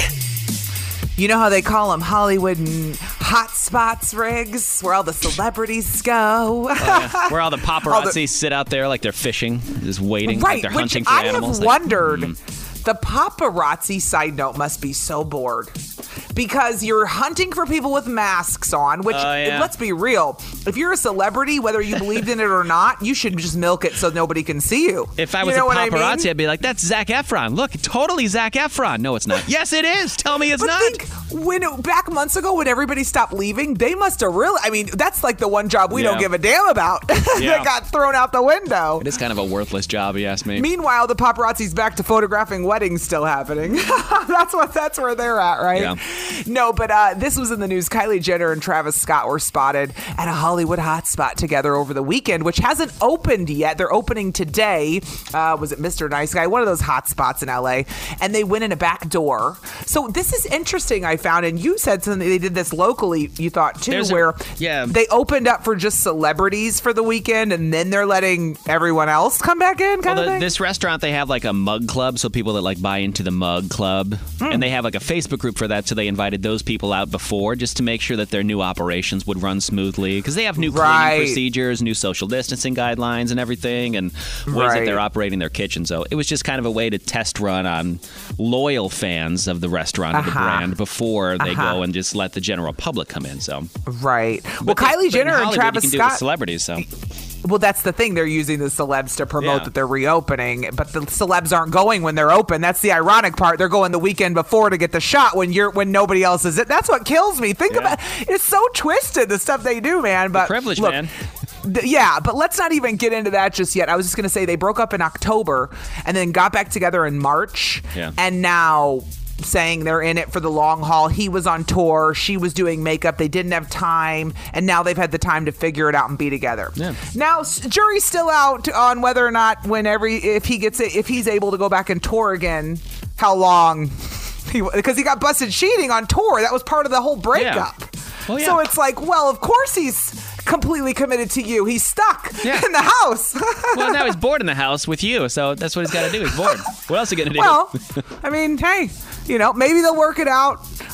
You know how they call them Hollywood hot spots, Riggs, where all the celebrities go. Oh, yeah. Where all the paparazzi all the, sit out there like they're fishing, just waiting, right, like they're which hunting for I animals. have like, wondered, mm. the paparazzi, side note, must be so bored. Because you're hunting for people with masks on, which, uh, yeah. let's be real, if you're a celebrity, whether you believed in it or not, you should just milk it so nobody can see you. If I you was know a paparazzi, I mean? I'd be like, that's Zac Efron. Look, totally Zac Efron. No, it's not. Yes, it is. Tell me it's but not. Think, when it, back months ago, when everybody stopped leaving, they must have really, I mean, that's like the one job we yeah. don't give a damn about Yeah. that got thrown out the window. It is kind of a worthless job, you ask me. Meanwhile, the paparazzi's back to photographing weddings still happening. that's what. That's where they're at, right? Yeah. No, but uh, this was in the news. Kylie Jenner and Travis Scott were spotted at a Hollywood hotspot together over the weekend, which hasn't opened yet. They're opening today. Uh, was it Mister Nice Guy? One of those hotspots in L A. And they went in a back door. So this is interesting, I found. And you said something, they did this locally, you thought, too, There's a- where yeah. they opened up for just celebrities for the weekend, and then they're letting everyone else come back in, kind well, of the, thing? this restaurant, they have like a mug club, so people that like buy into the mug club, Mm. and they have like a Facebook group for that, so they invited those people out before just to make sure that their new operations would run smoothly, because they have new Right. cleaning procedures, new social distancing guidelines and everything, and ways Right. that they're operating their kitchen. So it was just kind of a way to test run on loyal fans of the restaurant, of the Uh-huh. brand, before they Uh-huh. go and just let the general public come in. So Right. Well, But they- Kylie but in Jenner and Hollywood, Travis you can do it with Scott. celebrities, so. Well, that's the thing. They're using the celebs to promote Yeah. that they're reopening, but the celebs aren't going when they're open. That's the ironic part. They're going the weekend before to get the shot when you're when nobody else is it. That's what kills me. Think Yeah. about it's so twisted, the stuff they do, man. But privilege, look, man. th- yeah, but let's not even get into that just yet. I was just going to say they broke up in October and then got back together in March, Yeah. and now saying they're in it for the long haul. He was on tour, she was doing makeup, they didn't have time, and now they've had the time to figure it out and be together. Yeah. Now, s- jury's still out on whether or not when every if he gets it, if he's able to go back and tour again, how long he because he got busted cheating on tour. That was part of the whole breakup. Oh, yeah. So it's like, well, of course he's completely committed to you. He's stuck Yeah. in the house. Well, now he's bored in the house with you, so that's what he's got to do. He's bored. What else are you going to do? Well, I mean, hey, you know, maybe they'll work it out.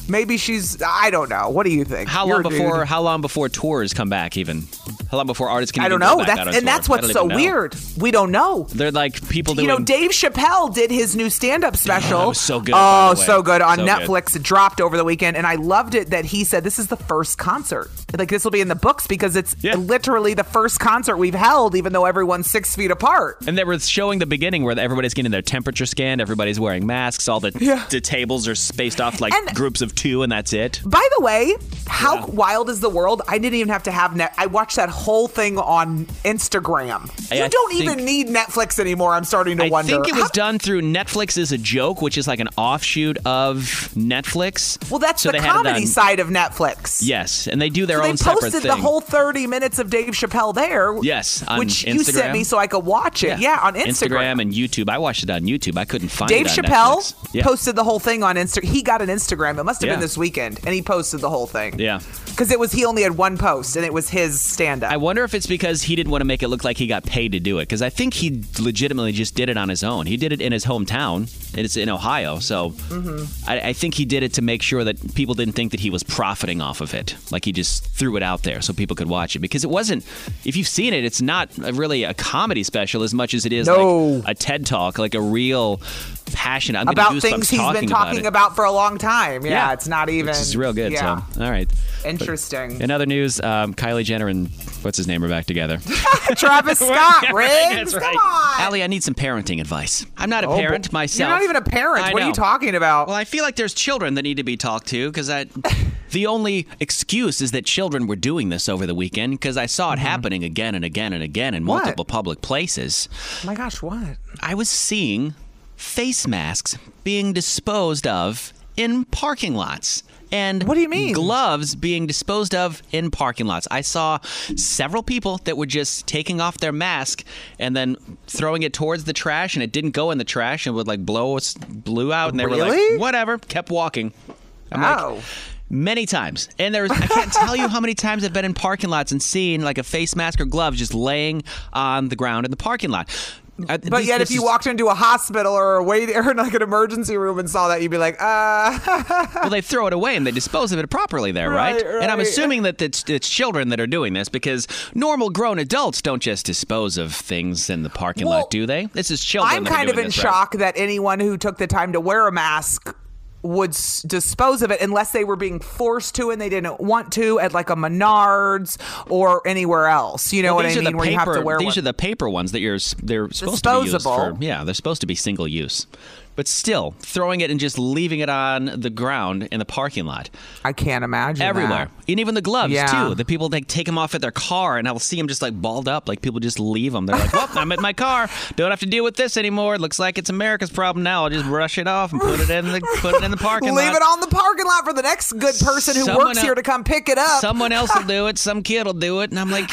Maybe she's. I don't know. What do you think? How You're long a before? dude. How long before tours come back? Even how long before artists can? I even don't go know. back That's out on and tour? that's I what's don't so even know. weird. We don't know. They're like people doing. You know, Dave Chappelle did his new stand-up special. that was so good, Oh, by the way. so good on So good. Netflix. It dropped over the weekend, and I loved it that he said this is the first concert. Like this will be in the books because it's Yeah. literally the first concert we've held, even though everyone's six feet apart. And they were showing the beginning where everybody's getting their temperature scanned. Everybody's wearing masks. All the Yeah. the tables are spaced off like And- groups of two, and that's it. By the way, how Yeah. wild is the world? I didn't even have to have net. I watched that whole thing on Instagram. I- You I don't think- even need Netflix anymore. I'm starting to I wonder. think it was How- done through Netflix as a joke, which is like an offshoot of Netflix. well, that's So the they had it comedy on- side of Netflix. Yes, and they do their So they own separate posted thing. the whole thirty minutes of Dave Chappelle there. Yes, on which you sent Instagram. me so I could watch it. Yeah, on Instagram. and YouTube. I watched it on YouTube. I couldn't find Dave it on Chappelle Netflix. Yeah. posted the whole thing on Insta. He got an Instagram. It must have Yeah. been this weekend, and he posted the whole thing. Yeah. because it was he only had one post, and it was his stand-up. I wonder if it's because he didn't want to make it look like he got paid to do it. Because I think he legitimately just did it on his own. He did it in his hometown. It's in Ohio. So Mm-hmm. I, I think he did it to make sure that people didn't think that he was profiting off of it. Like he just threw it out there so people could watch it. Because it wasn't, if you've seen it, it's not a- really a comedy special as much as it is No. like a TED Talk, like a real passionate. I'm getting about goosebumps things he's talking been talking about, it. about for a long time. Yeah, Yeah. it's not even. Which is real good. Yeah. So, all right. Interesting. In other news, um, Kylie Jenner and what's his name are back together. Travis Scott, Riggs. That's Come right. on. Allie, I need some parenting advice. I'm not a Oh, parent but myself. You're not even a parent. I What are you know. talking about? Well, I feel like there's children that need to be talked to because I. The only excuse is that children were doing this over the weekend because I saw it happening again and again and again in Mm-hmm. What? multiple public places. oh my gosh, what? I was seeing face masks being disposed of in parking lots. And What do you mean? gloves being disposed of in parking lots. I saw several people that were just taking off their mask and then throwing it towards the trash, and it didn't go in the trash and would like blow us blew out, and they were Really? like, whatever, kept walking. I'm Oh. like, many times. And there's I can't tell you how many times I've been in parking lots and seen like a face mask or gloves just laying on the ground in the parking lot. Uh, But this- yet, this if you is- walked into a hospital or a wait or like an emergency room and saw that, you'd be like, uh. well, they throw it away and they dispose of it properly there, right? Right, And I'm right. assuming that it's, it's children that are doing this because normal grown adults don't just dispose of things in the parking Well, lot, do they? This is children. I'm that are kind of doing in this, right? shock that anyone who took the time to wear a mask would s- dispose of it unless they were being forced to and they didn't want to at like a Menards or anywhere else. You know Well, what these I are mean? the Where you have to paper- wear These one. are the paper ones that you're s- they're supposed to be used Disposable. for. Yeah, they're supposed to be single use. But still, throwing it and just leaving it on the ground in the parking lot. I can't imagine Everywhere. that. And even the gloves, Yeah. too. The people, like, take them off at their car, and I'll see them just, like, balled up. Like, people just leave them. They're like, well, I'm at my car. Don't have to deal with this anymore. It looks like it's America's problem now. I'll just brush it off and put it in the, put it in the parking Leave lot. it on the parking lot for the next good person who Someone works el- here to come pick it up. Someone else will do it. Some kid will do it. And I'm like...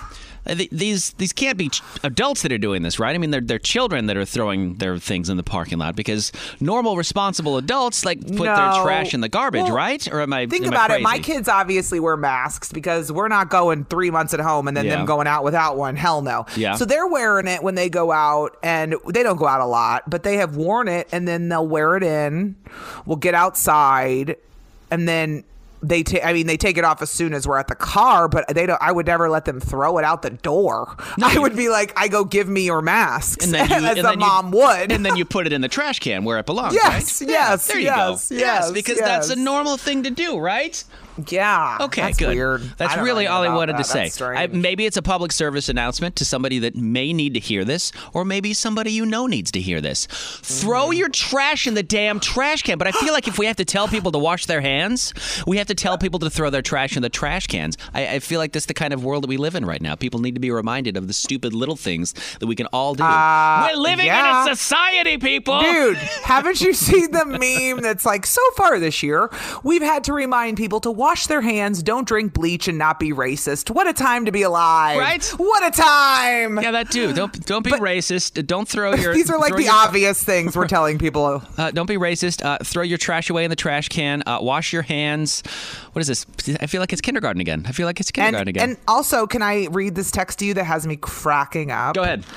th- These these can't be ch- adults that are doing this, right? I mean, they're they're children that are throwing their things in the parking lot because normal, responsible adults like put their No. trash in the garbage, Well, right? Or am I Think am I about it. My crazy? kids obviously wear masks because we're not going three months at home and then Yeah. them going out without one. Hell no. Yeah. So they're wearing it when they go out, and they don't go out a lot, but they have worn it, and then they'll wear it in. We'll get outside, and then they take. I mean, they take it off as soon as we're at the car, but they don't. I would never let them throw it out the door. I would be like, I go, give me your masks, And then you, as and a then you- mom would. and then you put it in the trash can where it belongs. Yes, right? yes, Yeah, there you yes, go. yes, because that's a yes. normal thing to do, right? Yeah. Okay, that's good. Weird. That's I don't really know all I about wanted that. to say. That's strange. I, maybe it's a public service announcement to somebody that may need to hear this, or maybe somebody you know needs to hear this. Throw your trash in the damn trash can. But I feel like if we have to tell people to wash their hands, we have to tell people to throw their trash in the trash cans. I, I feel like that's the kind of world that we live in right now. People need to be reminded of the stupid little things that we can all do. Uh, We're living yeah. in a society, people. Dude, haven't you seen the meme that's like, so far this year, we've had to remind people to wash their hands, don't drink bleach, and not be racist. What a time to be alive. Right? What a time. Yeah, that too. Don't don't be But- racist. Don't throw your. These are like throw the your- obvious things we're telling people. Uh, don't be racist. Uh, throw your trash away in the trash can. Uh, wash your hands. What is this? I feel like it's kindergarten again. I feel like it's kindergarten And, again. and also, can I read this text to you that has me cracking up? Go ahead.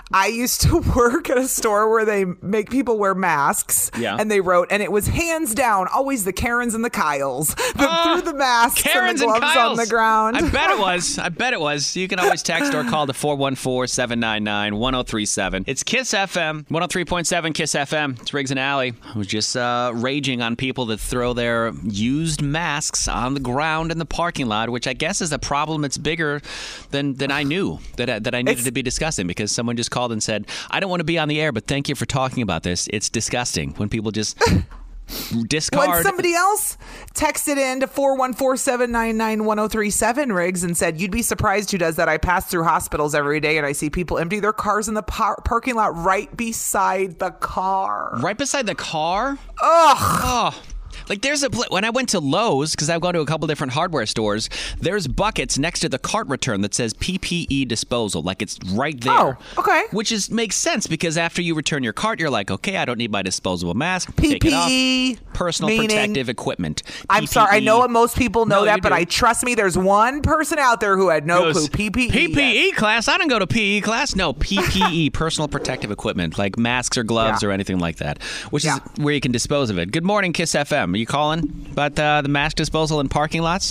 I used to work at a store where they make people wear masks. Yeah. And they wrote, and it was hands down, always the Karens and the Kyles. The, Uh, through the masks Karens and the and gloves Kyles. on the ground. I bet it was. I bet it was. You can always text or call to four one four, seven nine nine, one oh three seven. It's Kiss F M, one oh three point seven Kiss F M. It's Riggs and Alley. I was just uh, raging on people that throw their used masks on the ground in the parking lot, which I guess is a problem that's bigger than, than I knew that I, that I needed It's- to be discussing, because someone just called and said, I don't want to be on the air, but thank you for talking about this. It's disgusting when people just discard. When somebody else texted in to four one four, seven nine nine, one oh three seven, Riggs, and said, you'd be surprised who does that. I pass through hospitals every day and I see people empty their cars in the par- parking lot right beside the car. Right beside the car? Ugh. Oh. Like there's a pl- when I went to Lowe's, because I've gone to a couple different hardware stores, there's buckets next to the cart return that says P P E disposal, like it's right there. Oh, okay. Which is makes sense, because after you return your cart, you're like, okay, I don't need my disposable mask. Take P it off. P E, Personal meaning- protective equipment. I'm sorry. I know most people know No, that, you but do. I trust me. There's one person out there who had no Goes, clue. P P E. P P E class? I didn't go to P E class. No, P P E, personal protective equipment, like masks or gloves Yeah. or anything like that, which Yeah. is where you can dispose of it. Good morning, Kiss F M. Are you calling about uh, the mask disposal in parking lots?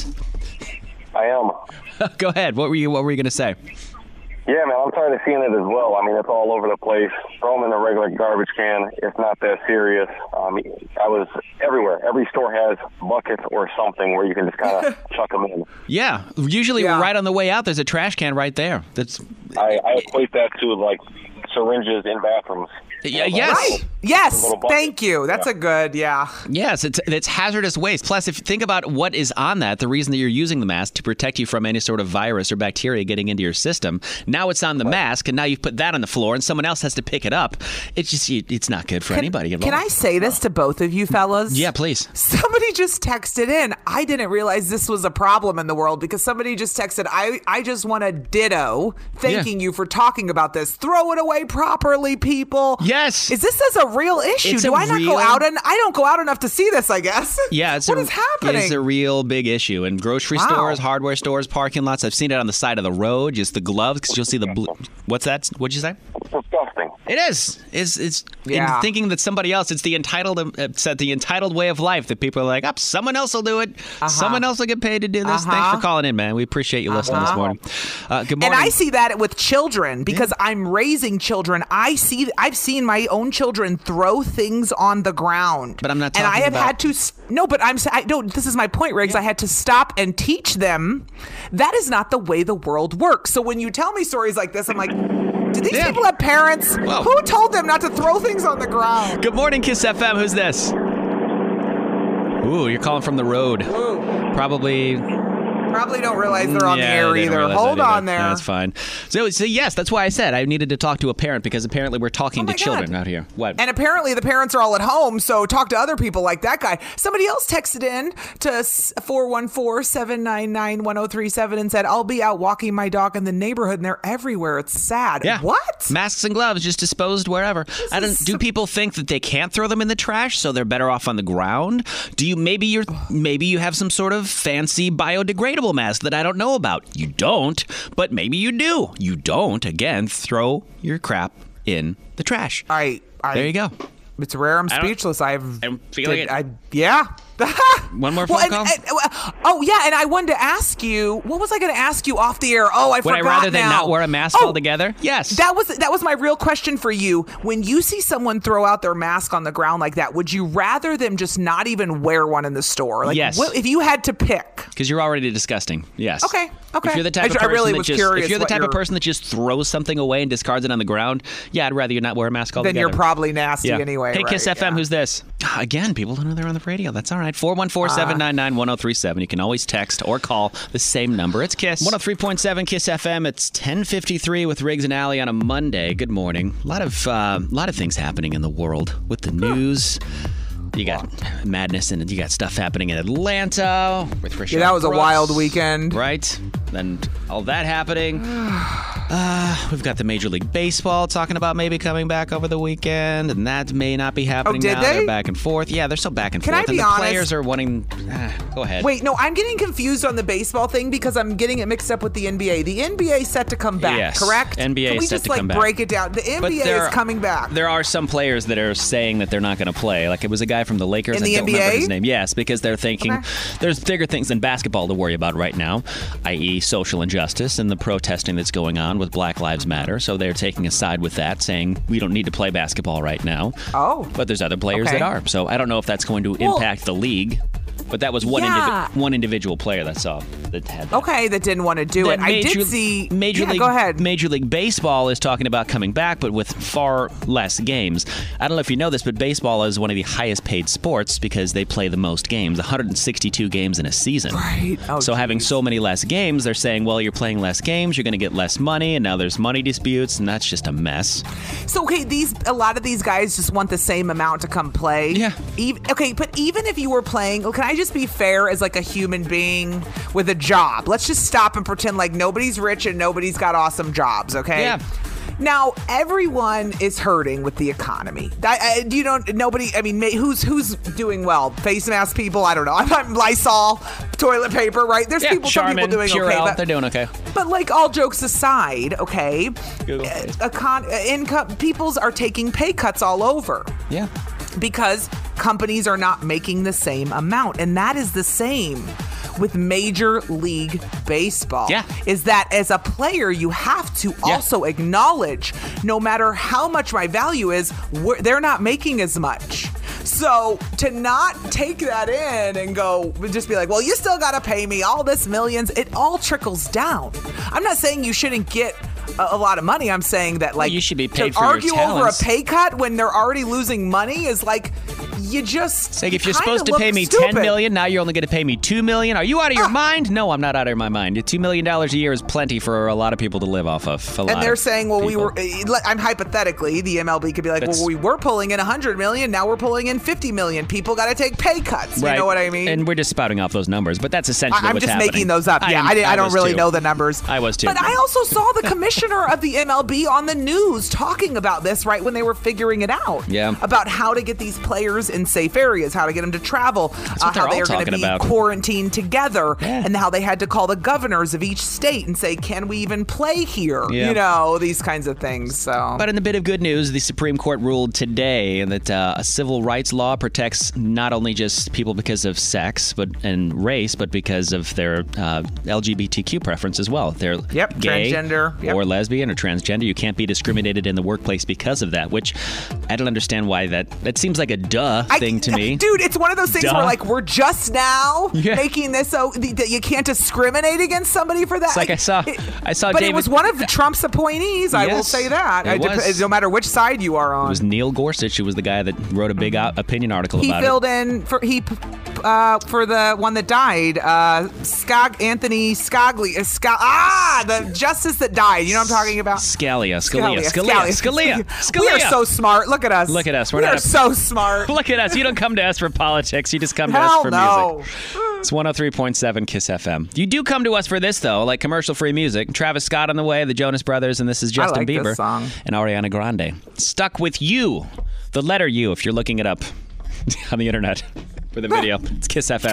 I am. Go ahead. What were you What were you going to say? Yeah, man, I'm tired of seeing it as well. I mean, it's all over the place. Throw them in a regular garbage can. It's not that serious. Um, I was everywhere. Every store has buckets or something where you can just kind of chuck them in. Yeah, usually Yeah. right on the way out, there's a trash can right there. That's I, I equate that to, like, syringes in bathrooms. Yeah, yes. Right. Yes. Little bucket. Thank you. That's Yeah. a good, yeah. Yes, it's it's hazardous waste. Plus, if you think about what is on that, the reason that you're using the mask to protect you from any sort of virus or bacteria getting into your system. Now it's on the mask, and now you've put that on the floor, and someone else has to pick it up. It's just it's not good for anybody involved. Can I say this to both of you fellas? Yeah, please. Somebody just texted in. I didn't realize this was a problem in the world because somebody just texted, I, I just want a ditto thanking you for talking about this. Throw it away properly, people. Yes. Is this as a real issue? It's Do a I not real- go out? And I don't go out enough to see this, I guess. Yeah, it's What a, is happening? It's a real big issue in grocery Wow. stores, hardware stores, parking lots. I've seen it on the side of the road, just the gloves, because you'll see the blue. What's that? What'd you say? It's disgusting. It is. It's it's Yeah. in thinking that somebody else. It's the entitled. uh, It's the entitled way of life that people are like, up. Someone else will do it. Uh-huh. Someone else will get paid to do this. Uh-huh. Thanks for calling in, man. We appreciate you listening this Uh-huh. morning. Uh, good And morning. I see that with children because I'm raising children. I see, I've seen my own children throw things on the ground. But I'm not And I talking have about- had to. s- No, but I'm. s- I don't. This is my point, Riggs. I had to stop and teach them that is not the way the world works. So when you tell me stories like this, I'm like, do these Yeah. people have parents? Whoa. Who told them not to throw things on the ground? Good morning, Kiss F M. Who's this? Ooh, you're calling from the road. Ooh, Probably. probably don't realize they're on Yeah, the air they don't either. realize Hold that either. on there. That's fine. So, so yes, that's why I said I needed to talk to a parent, because apparently we're talking Oh to my children God. out here. What? And apparently the parents are all at home, so talk to other people like that guy. Somebody else texted in to four one four, seven nine nine, one oh three seven and said, I'll be out walking my dog in the neighborhood and they're everywhere. It's sad. Yeah. What? Masks and gloves just disposed wherever. I don't. is Do so- people think that they can't throw them in the trash, so they're better off on the ground? Do you maybe you're maybe you have some sort of fancy biodegradable mask that I don't know about? You don't, but maybe you do. You don't. Again, throw your crap in the trash. I, I, There you go. It's rare. I'm don't- speechless. I've. I'm feeling it. I, yeah. One more Well, phone and- call? and- uh, oh yeah, and I wanted to ask you. What was I going to ask you off the air? Oh, I Would I forgot rather than now. not wear a mask Oh, altogether? Yes. That was that was my real question for you. When you see someone throw out their mask on the ground like that, would you rather them just not even wear one in the store? Like, Yes. what, if you had to pick. Because you're already disgusting. Yes. Okay, okay. If you're the type I of ju- I person really that was just curious if you're the what type of your- person that just throws something away and discards it on the ground, yeah, I'd rather you not wear a mask altogether. Then you're probably nasty Yeah. anyway. Hey, right? Kiss F M, Yeah. who's this? Again, people don't know they're on the radio. That's all right. four one four, seven nine nine, one oh three seven. You can always text or call the same number. It's Kiss. one oh three point seven Kiss F M. It's ten fifty-three with Riggs and Alley on a Monday. Good morning. A lot of uh, lot of things happening in the world with the news. You got madness, and you got stuff happening in Atlanta with Rashad Yeah, that was a Brooks, wild weekend. right? And all that happening. Uh, we've got the Major League Baseball talking about maybe coming back over the weekend, and that may not be happening Oh, did now. they? They're back and forth. Yeah, they're still back and Can forth. I be and the honest? players are wanting. Uh, go ahead. Wait, no, I'm getting confused on the baseball thing because I'm getting it mixed up with the N B A. The N B A is set to come back, Yes, correct? N B A Can we is set just to like come back. break it down? The N B A But there is are- coming back. There are some players that are saying that they're not going to play. Like it was a guy from the Lakers. In I the don't N B A? remember his name. Yes, because they're thinking Okay. there's bigger things than basketball to worry about right now, that is social injustice and the protesting that's going on with Black Lives Matter. So they're taking a side with that, saying we don't need to play basketball right now. Oh. But there's other players Okay. that are. So I don't know if that's going to Well- impact the league. But that was one Yeah. indivi- one individual player that saw that had that. Okay, that didn't want to do Then it. I Major- did see. Major yeah, League. go ahead. Major League Baseball is talking about coming back, but with far less games. I don't know if you know this, but baseball is one of the highest paid sports because they play the most games, one hundred sixty-two games in a season. Right. Oh, so having so many less games, they're saying, well, you're playing less games, you're going to get less money, and now there's money disputes, and that's just a mess. So okay, these a lot of these guys just want the same amount to come play. Yeah. Even, okay, but even if you were playing, can I just be fair as like a human being with a job? Let's just stop and pretend like nobody's rich and nobody's got awesome jobs. Okay. Yeah. Now everyone is hurting with the economy. I, I, you don't. Nobody. I mean, ma- who's who's doing well? Face mask people. I don't know. I'm, I'm Lysol, toilet paper. Right? There's Yeah, people. Some Charmin, people doing Purell, okay. But, they're doing okay. But like all jokes aside, okay, Google. uh, econ- uh, income peoples are taking pay cuts all over Yeah. because companies are not making the same amount, and that is the same with Major League Baseball. Yeah. Is that as a player you have to Yeah. also acknowledge no matter how much my value is, we're, they're not making as much. So to not take that in and go, just be like, well, you still got to pay me all this millions, it all trickles down. I'm not saying you shouldn't get a, a lot of money. I'm saying that like you should be paid to for your argue over a talents. pay cut when they're already losing money is like, you just It's like if you're kinda supposed to look pay me stupid. ten million dollars, now you're only going to pay me two million dollars. Are you out of your Ah. mind? No, I'm not out of my mind. two million dollars a year is plenty for a lot of people to live off of. A lot And they're of saying, well, we people. were, uh, I'm hypothetically, the M L B could be like, That's- well, we were pulling in one hundred million, now we're pulling in fifty million. People got to take pay cuts. Right. You know what I mean? And we're just spouting off those numbers, but that's essentially I, I'm what's just happening. making those up. Yeah, am- I, didn't- I don't was really too. know the numbers. I was too. But I also saw the commissioner of the M L B on the news talking about this right when they were figuring it out. Yeah. About how to get these players in safe areas, how to get them to travel, uh, what how they're they all are going to talking be about. quarantined together, Yeah. and how they had to call the governors of each state and say, can we even play here? Yeah. You know, these kinds of things. So. But in the bit of good news, the Supreme Court ruled today that uh, a civil rights law protects not only just people because of sex but and race, but because of their uh, L G B T Q preference as well. If they're Yep, gay transgender, yep. or lesbian or transgender, you can't be discriminated in the workplace because of that, which I don't understand why that... That seems like a duh I- thing to me. Dude, it's one of those things Duh. where like we're just now Yeah. making this so th- that you can't discriminate against somebody for that. It's like I saw- I saw But David- it was one of Trump's appointees, I will Yes, say that. it I dep- was. no matter which side you are on. It was Neil Gorsuch who was the guy that wrote a big o- opinion article he about filled it. in for he uh, for the one that died, uh, Scog Anthony Scogli, uh, Sco- ah, the justice that died. You know what I'm talking about? Scalia, Scalia, Scalia, Scalia, Scalia. We are so smart. Look at us. Look at us. We're we not are a- so smart. Look at us. You don't come to us for politics. You just come to Hell us for no. music. It's one oh three point seven KISS F M. You do come to us for this, though, like commercial-free music. Travis Scott on the way, the Jonas Brothers, and this is Justin like this Bieber song. and Ariana Grande. Stuck with You. The letter U, if you're looking it up on the internet for the video. It's KISS F M.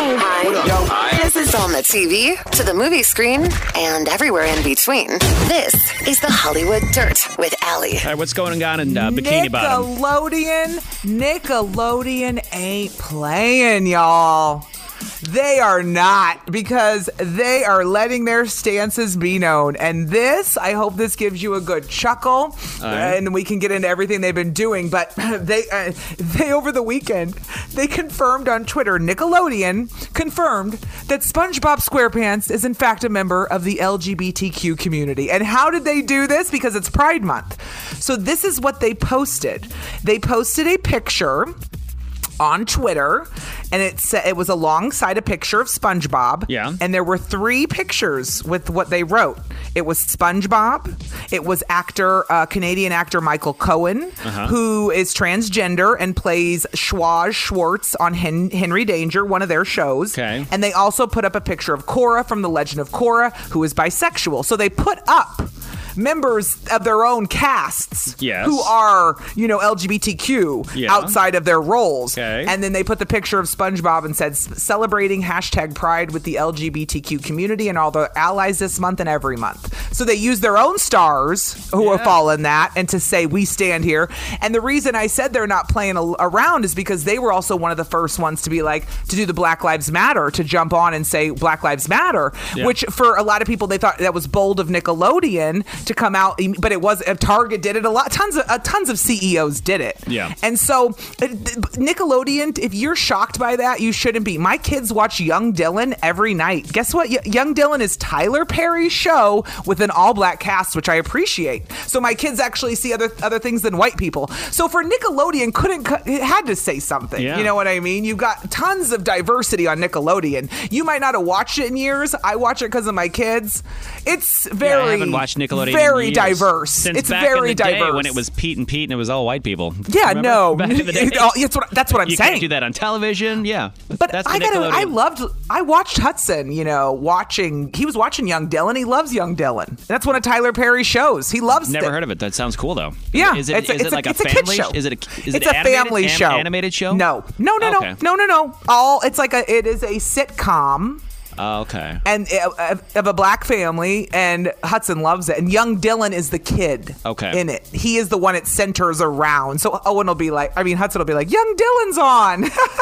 Hi. This is on the T V, to the movie screen, and everywhere in between. This is the Hollywood Dirt with Allie. All right, what's going on in uh, Bikini Bottom? Nickelodeon, Nickelodeon ain't playing, y'all. They are not, because they are letting their stances be known. And this, I hope this gives you a good chuckle, right. and we can get into everything they've been doing. But they, uh, they over the weekend, they confirmed on Twitter, Nickelodeon confirmed that SpongeBob SquarePants is in fact a member of the L G B T Q community. And how did they do this? Because it's Pride Month. So this is what they posted. They posted a picture on Twitter, and it said it was alongside a picture of SpongeBob. Yeah. And there were three pictures with what they wrote. It was SpongeBob. It was actor, uh, Canadian actor Michael Cohen, Uh-huh. who is transgender and plays Schwaz Schwartz on Hen- Henry Danger, one of their shows. Okay. And they also put up a picture of Korra from The Legend of Korra, who is bisexual. So they put up members of their own casts Yes. who are, you know, L G B T Q Yeah. outside of their roles. Okay. And then they put the picture of SpongeBob and said, celebrating hashtag pride with the L G B T Q community and all the allies this month and every month. So they use their own stars who Yeah. are following that and to say, we stand here. And the reason I said they're not playing a- around is because they were also one of the first ones to be like, to do the Black Lives Matter, to jump on and say Black Lives Matter, Yeah. which for a lot of people, they thought that was bold of Nickelodeon to come out. But it was, Target did it a lot. Tons of, uh, tons of C E Os did it. Yeah. And so uh, Nickelodeon, if you're shocked by that, you shouldn't be. My kids watch Young Dylan every night. Guess what? Y- Young Dylan is Tyler Perry's show with an all-black cast, which I appreciate. So my kids actually see other other things than white people. So for Nickelodeon, couldn't cu- it had to say something. Yeah. You know what I mean? You've got tons of diversity on Nickelodeon. You might not have watched it in years. I watch it because of my kids. It's very, yeah, I haven't watched Nickelodeon very in years. diverse. Since It's back very in the day diverse when it was Pete and Pete and it was all white people. Yeah, Remember? no, Back in the day? Oh, that's what that's what I'm you saying. can't do that on television. Yeah, But that's the I gotta, I Nickelodeon. loved, I watched Hudson, you know, watching, he was watching Young Dylan. He loves Young Dylan. That's one of Tyler Perry's shows. He loves Never it. heard of it. That sounds cool though. Yeah, Is it, it's a, is it's it like a, a it's a family? kid show. Is it a, is it it's an a animated, family am- show. animated show? No, no, no, Okay. no, no, no, no. All it's like a, it is a sitcom. Oh, okay. And uh, of a black family, and Hudson loves it. And Young Dylan is the kid Okay. in it. He is the one it centers around. So Owen will be like, I mean, Hudson will be like, Young Dylan's on.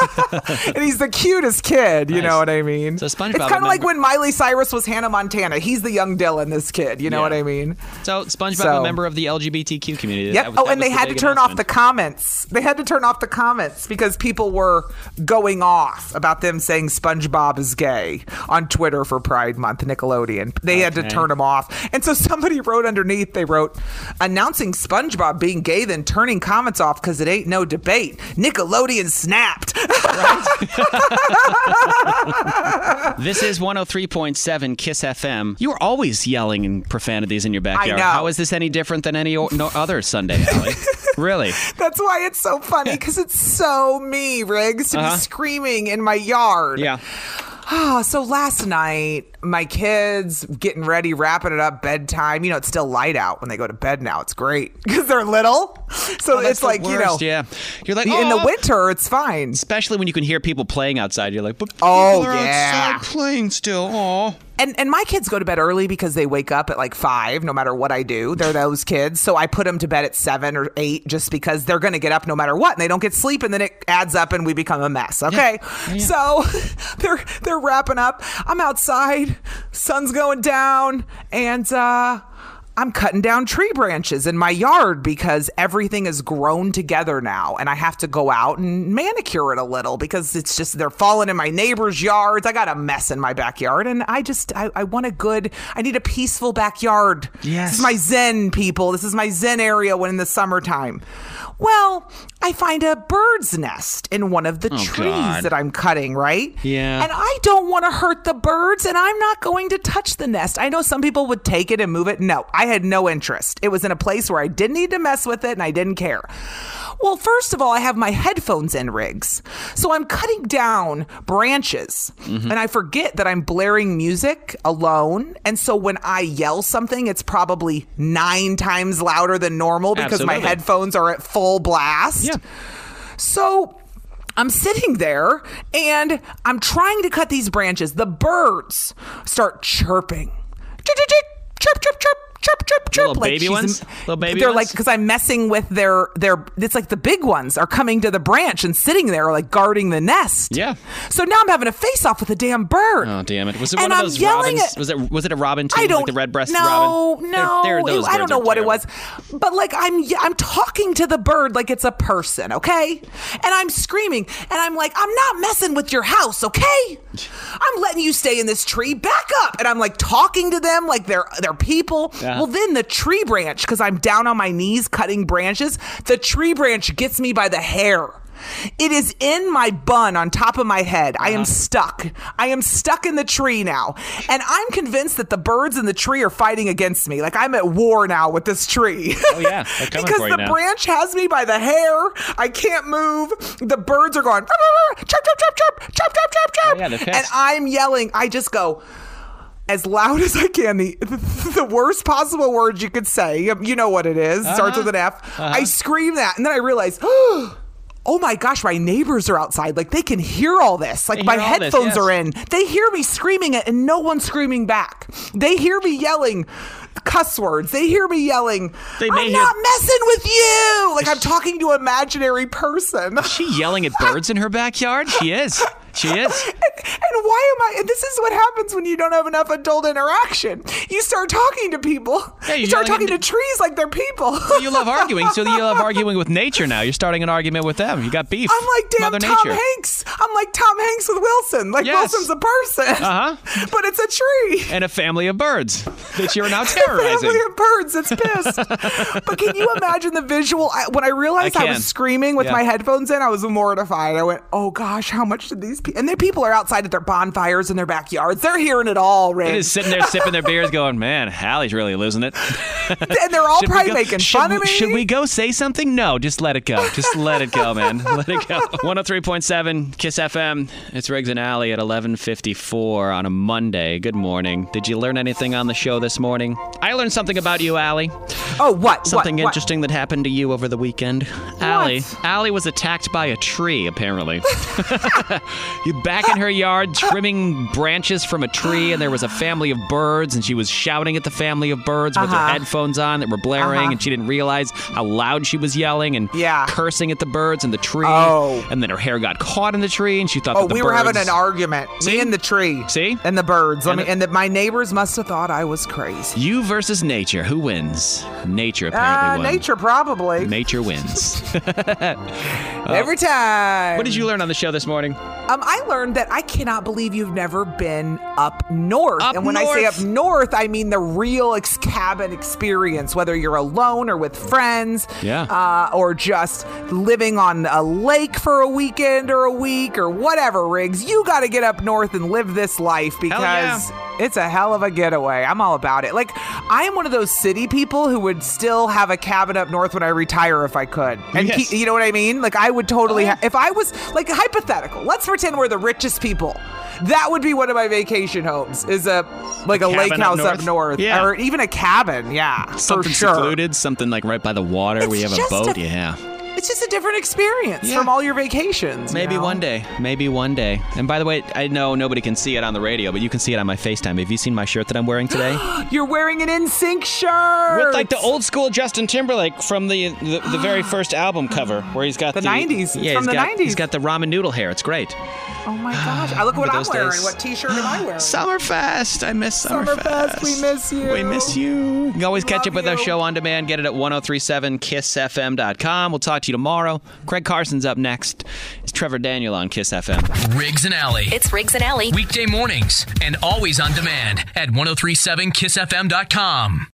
And he's the cutest kid, you Nice. know what I mean? So SpongeBob, it's kind of like remember- when Miley Cyrus was Hannah Montana. He's the Young Dylan, this kid, you know Yeah. what I mean? So SpongeBob, So- a member of the L G B T Q community. Yep. That was- Oh, that and was they the had to big turn off the announcement. comments. They had to turn off the comments because people were going off about them saying SpongeBob is gay on Twitter for Pride Month, Nickelodeon. They had to Okay. turn them off. And so somebody wrote underneath, they wrote, announcing SpongeBob being gay, then turning comments off because it ain't no debate. Nickelodeon snapped. This is one oh three point seven Kiss F M. You are always yelling and profanities in your backyard. know. How is this any different than any o- no other Sunday, Allie? Really? That's why it's so funny because it's so me, Riggs, to Uh-huh. be screaming in my yard. Yeah. Oh, so last night, my kids getting ready, wrapping it up, bedtime. You know, it's still light out when they go to bed now. It's great because they're little. So Oh, that's it's the like, you know, worst, yeah. You're like, in the "Oh." winter, it's fine. Especially when you can hear people playing outside. You're like, but Oh, people are yeah. outside playing still. Aw. And and my kids go to bed early because they wake up at like five, no matter what I do. They're those kids. So I put them to bed at seven or eight just because they're going to get up no matter what. And they don't get sleep. And then it adds up and we become a mess. Okay. Yeah, yeah. So they're they're wrapping up. I'm outside. Sun's going down. And uh I'm cutting down tree branches in my yard because everything is grown together now. And I have to go out and manicure it a little because it's just, they're falling in my neighbor's yards. I got a mess in my backyard. And I just, I, I want a good, I need a peaceful backyard. Yes. This is my zen, people. This is my zen area when in the summertime. Well, I find a bird's nest in one of the Oh, trees God. that I'm cutting, right? Yeah. And I don't want to hurt the birds, and I'm not going to touch the nest. I know some people would take it and move it. No, I had no interest. It was in a place where I didn't need to mess with it, and I didn't care. Well, first of all, I have my headphones in, Riggs. So I'm cutting down branches, Mm-hmm. and I forget that I'm blaring music alone. And so when I yell something, it's probably nine times louder than normal because my Absolutely. headphones are at full blast. Yeah. So I'm sitting there and I'm trying to cut these branches. The birds start chirping. Chirp, chirp, chirp, chirp, chirp. Chirp, chirp, chirp. Little baby she's- ones? Little baby They're ones? like, because I'm messing with their, their, it's like the big ones are coming to the branch and sitting there like guarding the nest. Yeah. So now I'm having a face off with a damn bird. Oh, damn it. Was it And one of I'm those yelling robins? at- was it was it a robin too? I don't like the red-breasted no, robin? No, They're, they're, those I don't birds know are what terrible. it was, but like I'm I'm talking to the bird like it's a person, okay? And I'm screaming, and I'm like, I'm not messing with your house, okay? I'm letting you stay in this tree. Back up, and I'm like talking to them like they're they're people. Yeah. Well, then the tree branch, because I'm down on my knees cutting branches, the tree branch gets me by the hair. It is in my bun on top of my head. I am stuck. I am stuck in the tree now. And I'm convinced that the birds in the tree are fighting against me. Like I'm at war now with this tree. Oh, yeah. They're coming because for you the now. branch has me by the hair. I can't move. The birds are going, chirp, chirp, chirp, chirp, chirp, chirp, chirp, chirp, chirp. Oh, yeah, they're pissed. And I'm yelling. I just go, as loud as I can, the the worst possible words you could say. You know what it is. Uh-huh. Starts with an F. Uh-huh. I scream that, and then I realize, oh, oh my gosh, my neighbors are outside. Like, they can hear all this. Like, They my hear all this, headphones yes. are in. They hear me screaming it, and no one's screaming back. They hear me yelling cuss words. They hear me yelling, They may I'm hear- not messing with you. Like, I'm talking to an imaginary person. Is she yelling at birds in her backyard? She is. She is. And, and why am I? And this is what happens when you don't have enough adult interaction. You start talking to people. Yeah, you you're start yelling talking at- to trees like they're people. Well, you love arguing, so you love arguing with nature now. You're starting an argument with them. You got beef. I'm like, damn, Mother Tom Nature. Hanks. I'm like Tom Hanks with Wilson. Like, Yes. Wilson's a person. Uh-huh. But it's a tree. And a family of birds that you're now A terrorizing. family of birds that's pissed. But can you imagine the visual? I, when I realized I I, can. was screaming with Yeah. my headphones in, I was mortified. I went, oh gosh, how much did these people? And then people are outside at their bonfires in their backyards. They're hearing it all, They're Rick. just sitting there sipping their beers going, man, Hallie's really losing it. And they're all Should we probably go- making should fun we, of me. Should we go say something? No, just let it go. Just let it go, man. Let it go. one oh three point seven Kiss F M. It's Riggs and Alley at eleven fifty-four on a Monday. Good morning. Did you learn anything on the show this morning? I learned something about you, Allie. Oh, what? Something what? What? interesting that happened to you over the weekend. Allie. Allie was attacked by a tree, apparently. You back in her yard trimming branches from a tree, and there was a family of birds, and she was shouting at the family of birds with her Uh-huh. headphones on that were blaring, Uh-huh. and she didn't realize how loud she was yelling and Yeah. cursing at the birds and the tree. Oh. And then her hair got caught in the tree, and she thought Oh, that the we were having birds- an argument. See? Me and the tree. See? And the birds. Let And me, the- and that my neighbors must have thought I was crazy. You versus nature. Who wins? Nature apparently Uh, won. nature, probably. Nature wins. Every time. What did you learn on the show this morning? Um, I learned that I cannot believe you've never been up north. Up and when I say north. up north, I mean the real ex- cabin experience, whether you're alone or with friends, Yeah. uh, or just living on a lake for a weekend or a week or whatever, Riggs. You got to get up north and live this life because yeah. it's a hell of a getaway. I'm all about it. Like, I am one of those city people who would still have a cabin up north when I retire if I could. And Yes. keep, you know what I mean? Like, I would totally, Oh, yeah. ha- if I was, like, hypothetical, let's pretend we're the richest people. That would be one of my vacation homes, is a, like a, A lake cabin up house up north? north. Yeah. Or even a cabin, yeah, Something for sure. secluded, something like right by the water It's where you have a just boat. a- yeah. It's just a different experience Yeah. from all your vacations. you Maybe know? one day. Maybe one day. And by the way, I know nobody can see it on the radio, but you can see it on my FaceTime. Have you seen my shirt that I'm wearing today? You're wearing an N Sync shirt. With like the old school Justin Timberlake from the the, the very first album cover, where he's got The the, nineties. It's Yeah, from he's the got, nineties. He's got the ramen noodle hair. It's great. Oh my gosh. I look what Remember I'm those wearing. days? What t-shirt am I wearing? Summerfest. I miss Summerfest. Summerfest, we miss you. We miss you. You can always catch Love up with our you. show on demand. Get it at ten thirty-seven kiss f m dot com. We'll talk to you tomorrow. Craig Carson's up next. It's Trevor Daniel on Kiss F M. Riggs and Alley. It's Riggs and Alley. Weekday mornings and always on demand at ten thirty-seven kiss f m dot com.